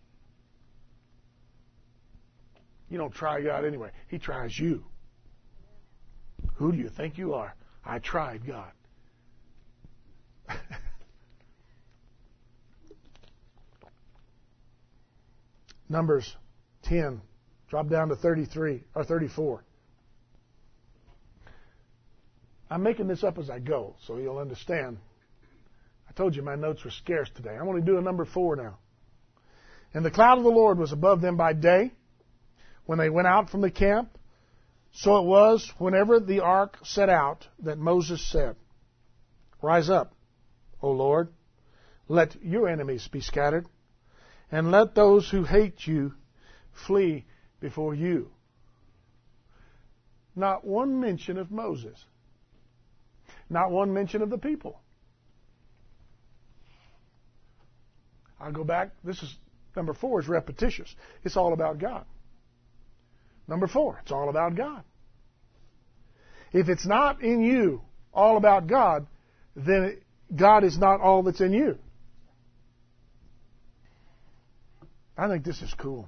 You don't try God anyway. He tries you. Who do you think you are? I tried God. Numbers 10. Drop down to 33 or 34. I'm making this up as I go, so you'll understand. I told you my notes were scarce today. I'm going to do a number 4 now. And the cloud of the Lord was above them by day when they went out from the camp. So it was whenever the ark set out that Moses said, Rise up, O Lord, let your enemies be scattered, and let those who hate you flee before you. Not one mention of Moses. Not one mention of the people. I'll go back. This is number 4 is repetitious. It's all about God. Number 4, it's all about God. If it's not in you all about God, then God is not all that's in you. I think this is cool.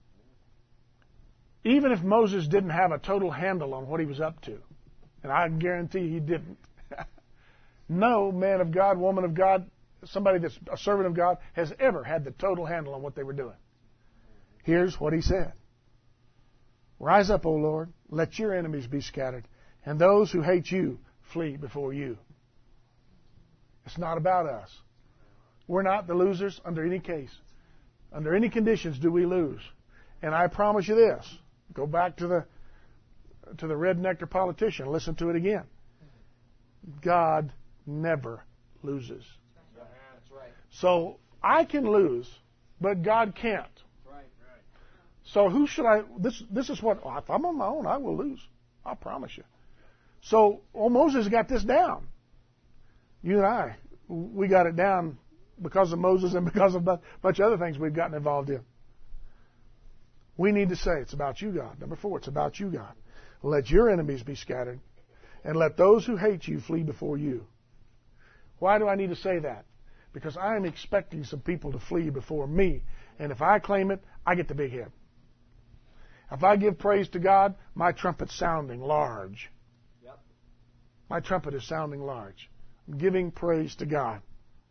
Even if Moses didn't have a total handle on what he was up to, and I guarantee he didn't, no man of God, woman of God, somebody that's a servant of God has ever had the total handle on what they were doing. Here's what he said. Rise up, O Lord, let your enemies be scattered, and those who hate you flee before you. It's not about us. We're not the losers under any case. Under any conditions do we lose. And I promise you this. Go back to the red nectar politician. Listen to it again. God never loses. That's right. So I can lose, but God can't. Right. So who should I? This is what if I'm on my own, I will lose. I promise you. So Moses got this down. You and I, we got it down because of Moses and because of a bunch of other things we've gotten involved in. We need to say it's about you, God. Number 4, it's about you, God. Let your enemies be scattered, and let those who hate you flee before you. Why do I need to say that? Because I am expecting some people to flee before me, and if I claim it, I get the big head. If I give praise to God, my trumpet's sounding large. Yep. My trumpet is sounding large. I'm giving praise to God.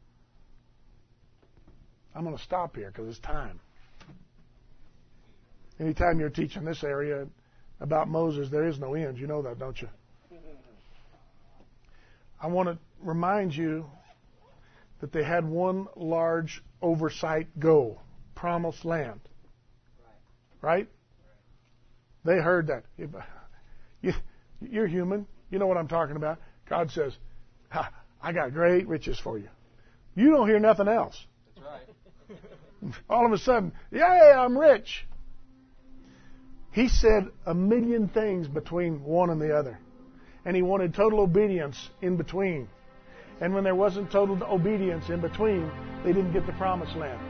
I'm going to stop here because it's time. Anytime you're teaching this area about Moses, there is no end. You know that, don't you? I want to remind you that they had one large oversight goal, promised land. Right? They heard that. You're human. You know what I'm talking about. God says, I got great riches for you. You don't hear nothing else. That's right. All of a sudden, yay, I'm rich. He said a million things between one and the other. And he wanted total obedience in between. And when there wasn't total obedience in between, they didn't get the promised land.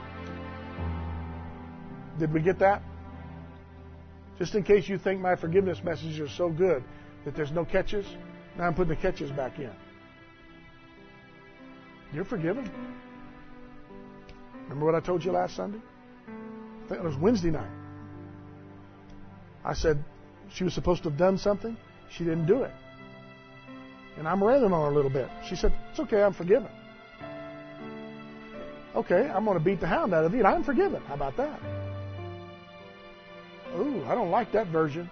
Did we get that? Just in case you think my forgiveness messages are so good that there's no catches, now I'm putting the catches back in. You're forgiven. Remember what I told you last Sunday? I think it was Wednesday night. I said she was supposed to have done something. She didn't do it. And I'm railing on her a little bit. She said, it's okay, I'm forgiven. Okay, I'm going to beat the hound out of you, and I'm forgiven. How about that? Ooh, I don't like that version.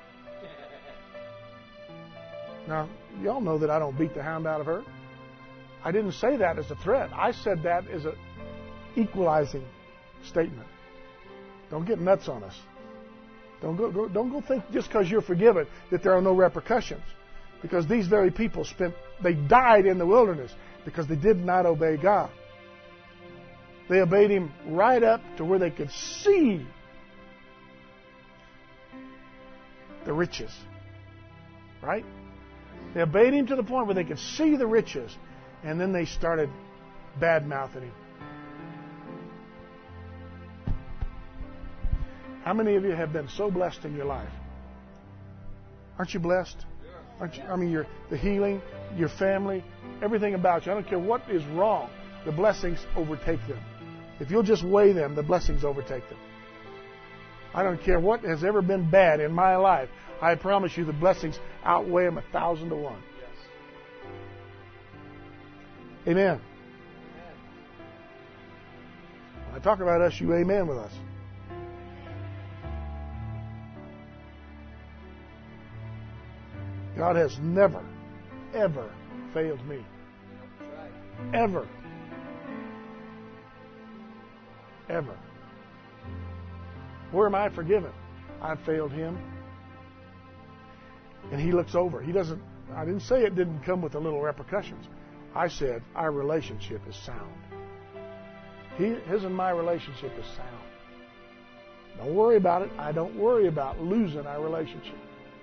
Now, y'all know that I don't beat the hound out of her. I didn't say that as a threat. I said that as an equalizing statement. Don't get nuts on us. Don't go think just because you're forgiven that there are no repercussions. Because these very people they died in the wilderness because they did not obey God. They obeyed Him right up to where they could see the riches. Right? They obeyed Him to the point where they could see the riches. And then they started bad-mouthing Him. How many of you have been so blessed in your life? Aren't you blessed? Aren't you? I mean, the healing, your family, everything about you. I don't care what is wrong. The blessings overtake them. If you'll just weigh them, the blessings overtake them. I don't care what has ever been bad in my life. I promise you the blessings outweigh them 1,000 to 1. Yes. Amen. When I talk about us, you amen with us. God has never, ever failed me. That's right. Ever. Ever. Where am I forgiven? I failed Him. And He looks over. I didn't say it didn't come with a little repercussions. I said our relationship is sound. His and my relationship is sound. Don't worry about it. I don't worry about losing our relationship.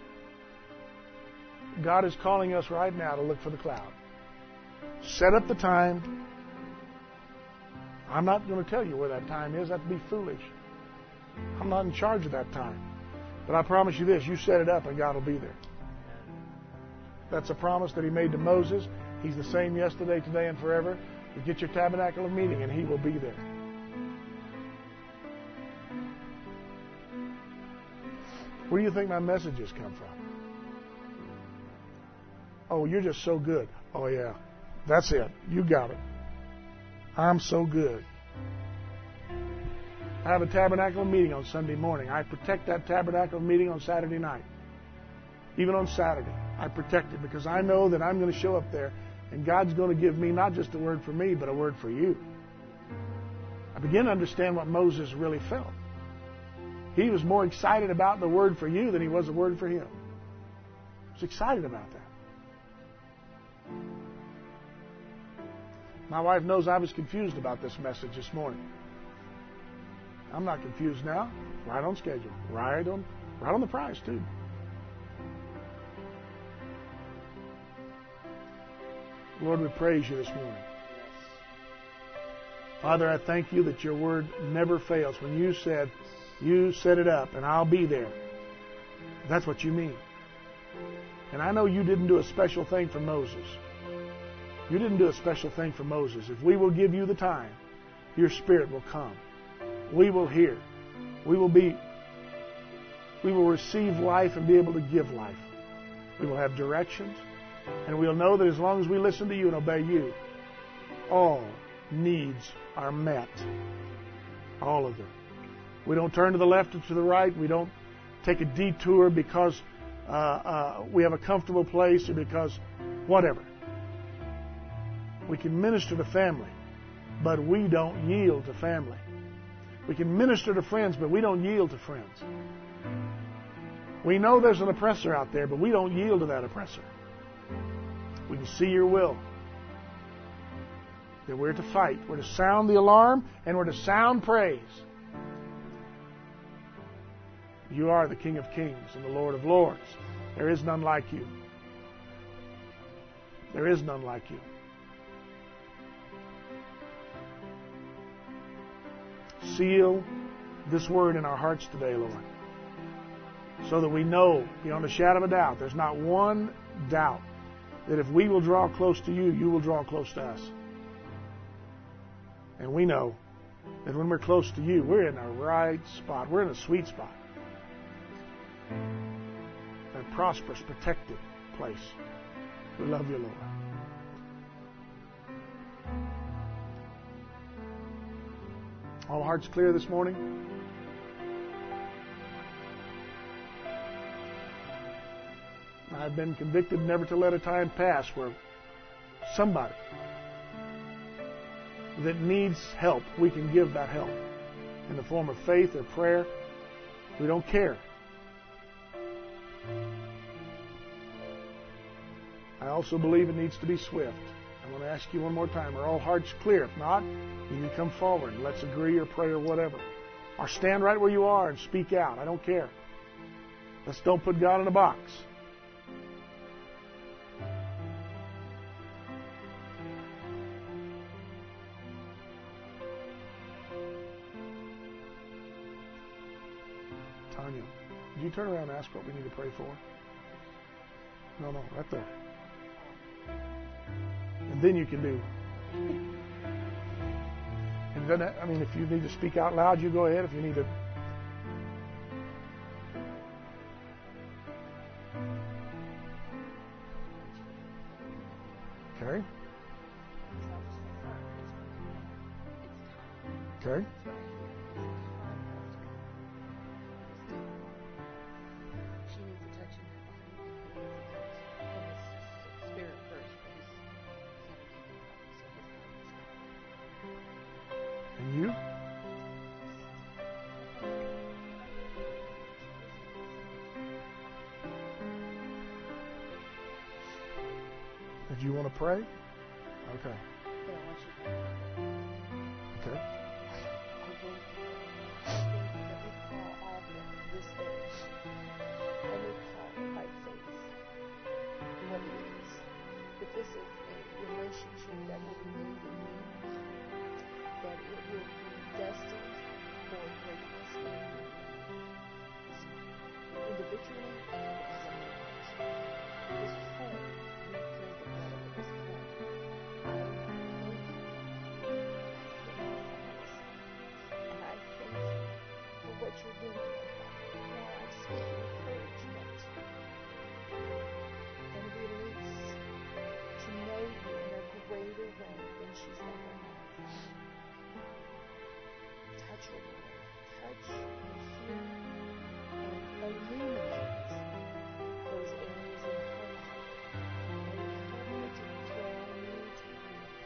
God is calling us right now to look for the cloud. Set up the time. I'm not going to tell you where that time is. That'd be foolish. I'm not in charge of that time. But I promise you this, you set it up and God will be there. That's a promise that He made to Moses. He's the same yesterday, today, and forever. You get your tabernacle of meeting and He will be there. Where do you think my messages come from? Oh, you're just so good. Oh, yeah. That's it. You got it. I'm so good. I have a tabernacle meeting on Sunday morning. I protect that tabernacle meeting on Saturday night. Even on Saturday, I protect it because I know that I'm going to show up there and God's going to give me not just a word for me, but a word for you. I begin to understand what Moses really felt. He was more excited about the word for you than he was the word for him. He was excited about that. My wife knows I was confused about this message this morning. I'm not confused now. Right on schedule. Right on the price, too. Lord, we praise you this morning. Father, I thank you that your word never fails. When you said, you set it up and I'll be there. That's what you mean. And I know you didn't do a special thing for Moses. You didn't do a special thing for Moses. If we will give you the time, your Spirit will come. We will hear. We will receive life and be able to give life. We will have directions. And we'll know that as long as we listen to you and obey you, all needs are met. All of them. We don't turn to the left or to the right. We don't take a detour because we have a comfortable place or because whatever. We can minister to family, but we don't yield to family. We can minister to friends, but we don't yield to friends. We know there's an oppressor out there, but we don't yield to that oppressor. We can see your will. That we're to fight. We're to sound the alarm, and we're to sound praise. You are the King of Kings and the Lord of Lords. There is none like you. There is none like you. Seal this word in our hearts today, Lord, so that we know beyond a shadow of a doubt, there's not one doubt, that if we will draw close to you, you will draw close to us. And we know that when we're close to you, we're in the right spot. We're in a sweet spot. A prosperous, protected place. We love you, Lord. All hearts clear this morning? I've been convicted never to let a time pass where somebody that needs help, we can give that help in the form of faith or prayer. We don't care. I also believe it needs to be swift. I want to ask you one more time, are all hearts clear? If not, you can come forward. Let's agree or pray or whatever. Or stand right where you are and speak out. I don't care. Let's don't put God in a box. Tanya, did you turn around and ask what we need to pray for? No, right there. And then you can do. And then, if you need to speak out loud, you go ahead. If you need to. Okay. Okay. And you? Did you want to pray? Okay. Okay. This is a relationship that will be made in you, that it will be destined for greatness in you, individually and as a marriage. This home, we plead the blood of this home. I thank you and I thank you for what you're doing. Now I speak encouragement and release to know you in a greater way than she's ever known. Touch her, Lord. Touch and heal and illuminate those areas in her life. And help her to draw near to you.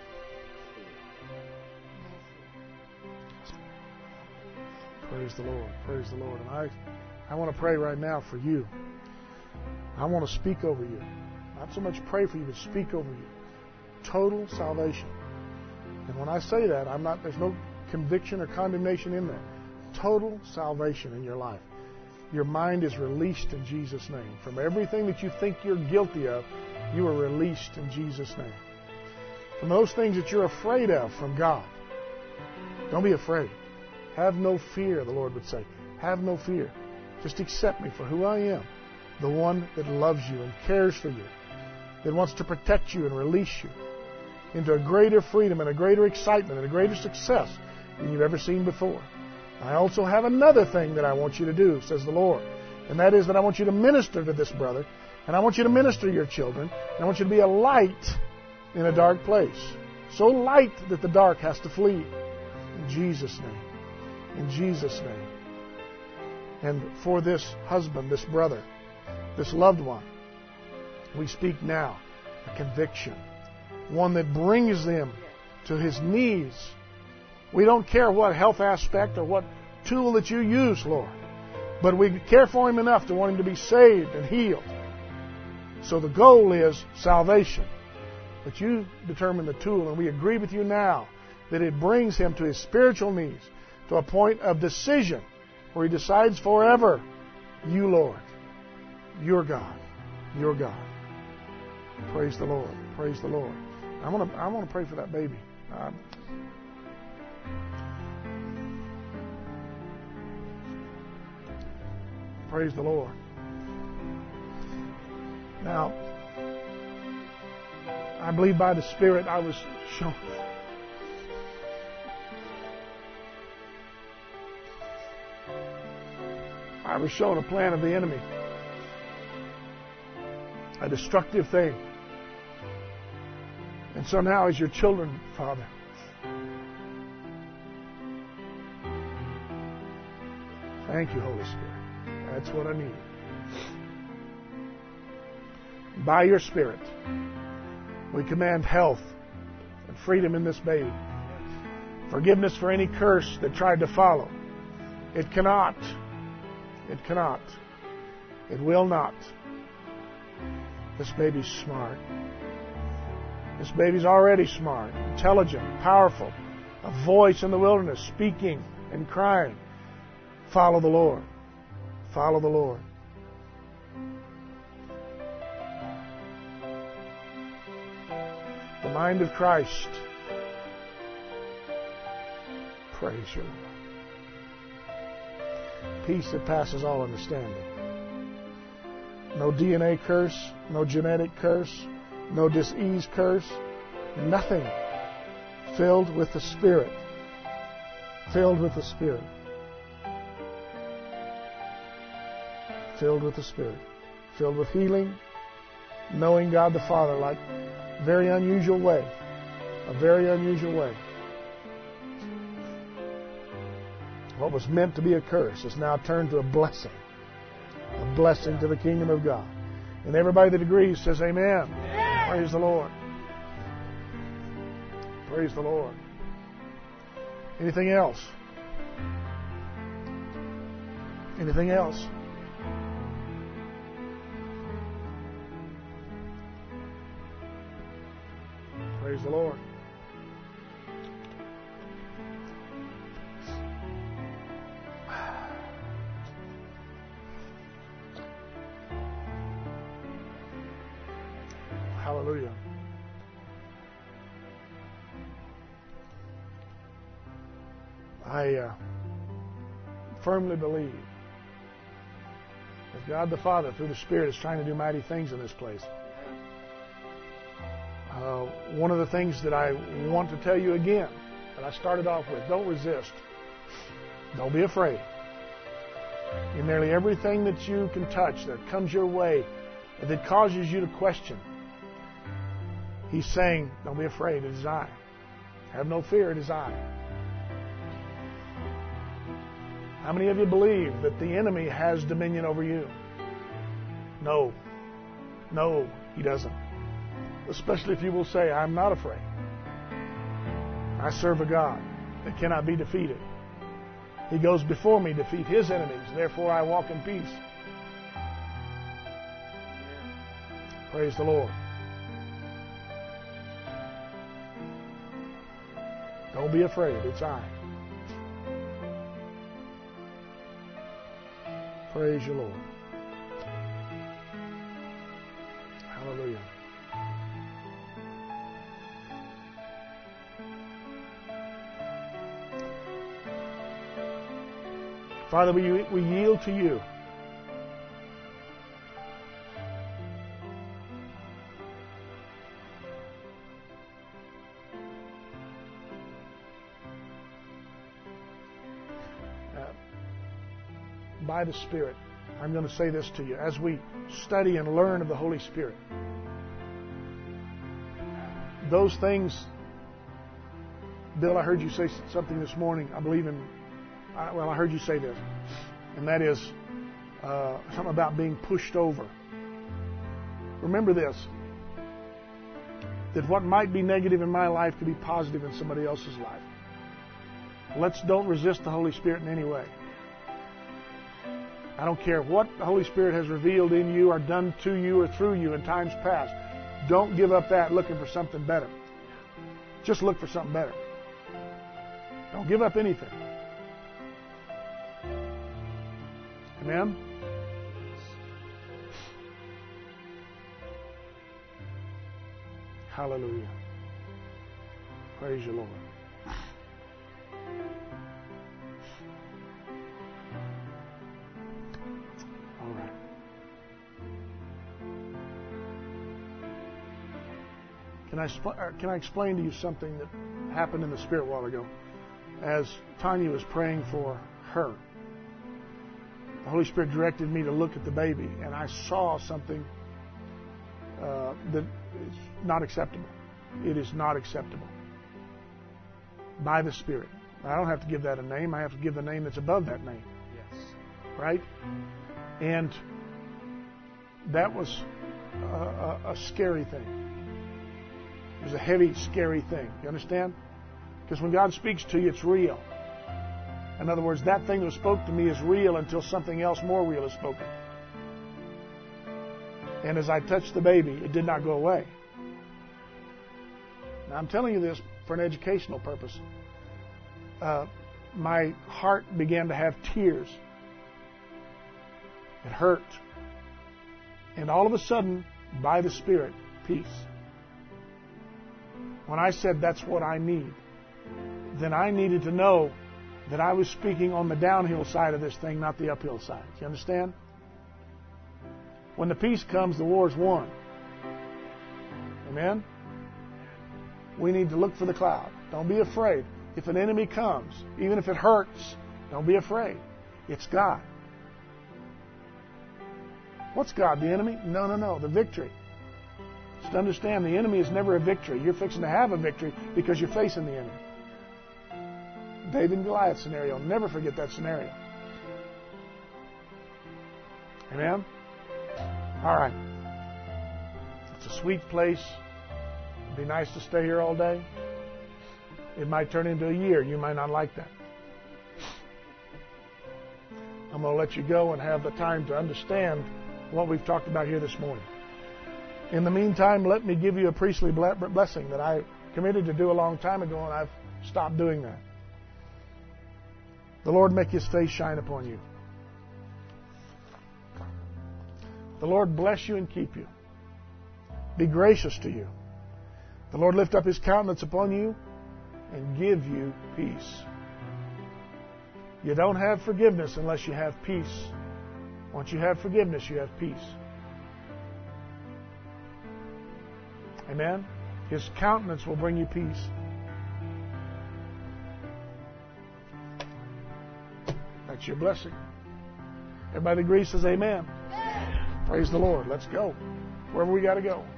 Fear, no fear. Praise the Lord. Praise the Lord. And I want to pray right now for you. I want to speak over you. Not so much pray for you, but speak over you. Total salvation. And when I say that, there's no conviction or condemnation in there. Total salvation in your life. Your mind is released in Jesus' name. From everything that you think you're guilty of, you are released in Jesus' name. From those things that you're afraid of from God, don't be afraid. Have no fear, the Lord would say. Have no fear. Just accept me for who I am. The one that loves you and cares for you, that wants to protect you and release you into a greater freedom and a greater excitement and a greater success than you've ever seen before. I also have another thing that I want you to do, says the Lord, and that is that I want you to minister to this brother, and I want you to minister to your children, and I want you to be a light in a dark place. So light that the dark has to flee. In Jesus' name. In Jesus' name. And for this husband, this brother, this loved one, we speak now a conviction, one that brings them to his knees. We don't care what health aspect or what tool that you use, Lord, but we care for him enough to want him to be saved and healed. So the goal is salvation. But you determine the tool, and we agree with you now that it brings him to his spiritual knees, to a point of decision where he decides forever, you, Lord, you're God. You're God. Praise the Lord. Praise the Lord. I want to pray for that baby. Praise the Lord. Now, I believe by the Spirit I was shown. I was shown a plan of the enemy, a destructive thing. And so now, as your children, Father, thank you, Holy Spirit. That's what I need. By your Spirit, we command health and freedom in this baby. Forgiveness for any curse that tried to follow. It cannot. It cannot. It will not. This baby's smart. This baby's already smart, intelligent, powerful. A voice in the wilderness, speaking and crying. Follow the Lord. Follow the Lord. The mind of Christ. Praise you, Lord. Peace that passes all understanding. No DNA curse, no genetic curse, no disease curse, nothing. Filled with the Spirit. Filled with the Spirit. Filled with the Spirit. Filled with healing, knowing God the Father like a very unusual way. A very unusual way. What was meant to be a curse is now turned to a blessing. A blessing to the kingdom of God. And everybody that agrees says amen. Praise the Lord. Praise the Lord. Anything else? Anything else? Praise the Lord. Hallelujah. I firmly believe that God the Father, through the Spirit, is trying to do mighty things in this place. One of the things that I want to tell you again, that I started off with, don't resist. Don't be afraid. In nearly everything that you can touch that comes your way, that causes you to question, He's saying, don't be afraid, it is I. Have no fear, it is I. How many of you believe that the enemy has dominion over you? No. No, he doesn't. Especially if you will say, I'm not afraid. I serve a God that cannot be defeated. He goes before me to defeat His enemies. Therefore, I walk in peace. Praise the Lord. Don't be afraid. It's I. Praise you, Lord. Hallelujah. Father, we yield to you. By the Spirit, I'm going to say this to you. As we study and learn of the Holy Spirit, those things, Bill, I heard you say something this morning. I believe in, I heard you say this, and that is something about being pushed over. Remember this, that what might be negative in my life could be positive in somebody else's life. Don't resist the Holy Spirit in any way. I don't care what the Holy Spirit has revealed in you or done to you or through you in times past. Don't give up that looking for something better. Just look for something better. Don't give up anything. Amen? Hallelujah. Praise you, Lord. All right. Can I explain to you something that happened in the Spirit a while ago? As Tanya was praying for her, the Holy Spirit directed me to look at the baby, and I saw something that is not acceptable. It is not acceptable. By the Spirit. I don't have to give that a name. I have to give the name that's above that name. Yes. Right? And that was a scary thing. It was a heavy, scary thing. You understand? Because when God speaks to you, it's real. In other words, that thing that spoke to me is real until something else more real is spoken. And as I touched the baby, it did not go away. Now, I'm telling you this for an educational purpose. My heart began to have tears. It hurt. And all of a sudden, by the Spirit, peace. When I said that's what I need, then I needed to know that I was speaking on the downhill side of this thing, not the uphill side. Do you understand? When the peace comes, the war's won. Amen? We need to look for the cloud. Don't be afraid. If an enemy comes, even if it hurts, don't be afraid. It's God. What's God? The enemy? No. The victory. Just understand, the enemy is never a victory. You're fixing to have a victory because you're facing the enemy. David and Goliath scenario. Never forget that scenario. Amen? All right. It's a sweet place. It'd be nice to stay here all day. It might turn into a year. You might not like that. I'm going to let you go and have the time to understand what we've talked about here this morning. In the meantime, let me give you a priestly blessing that I committed to do a long time ago, and I've stopped doing that. The Lord make His face shine upon you. The Lord bless you and keep you. Be gracious to you. The Lord lift up His countenance upon you and give you peace. You don't have forgiveness unless you have peace. Once you have forgiveness, you have peace. Amen? His countenance will bring you peace. That's your blessing. Everybody agrees, says amen. Praise the Lord. Let's go. Wherever we got to go.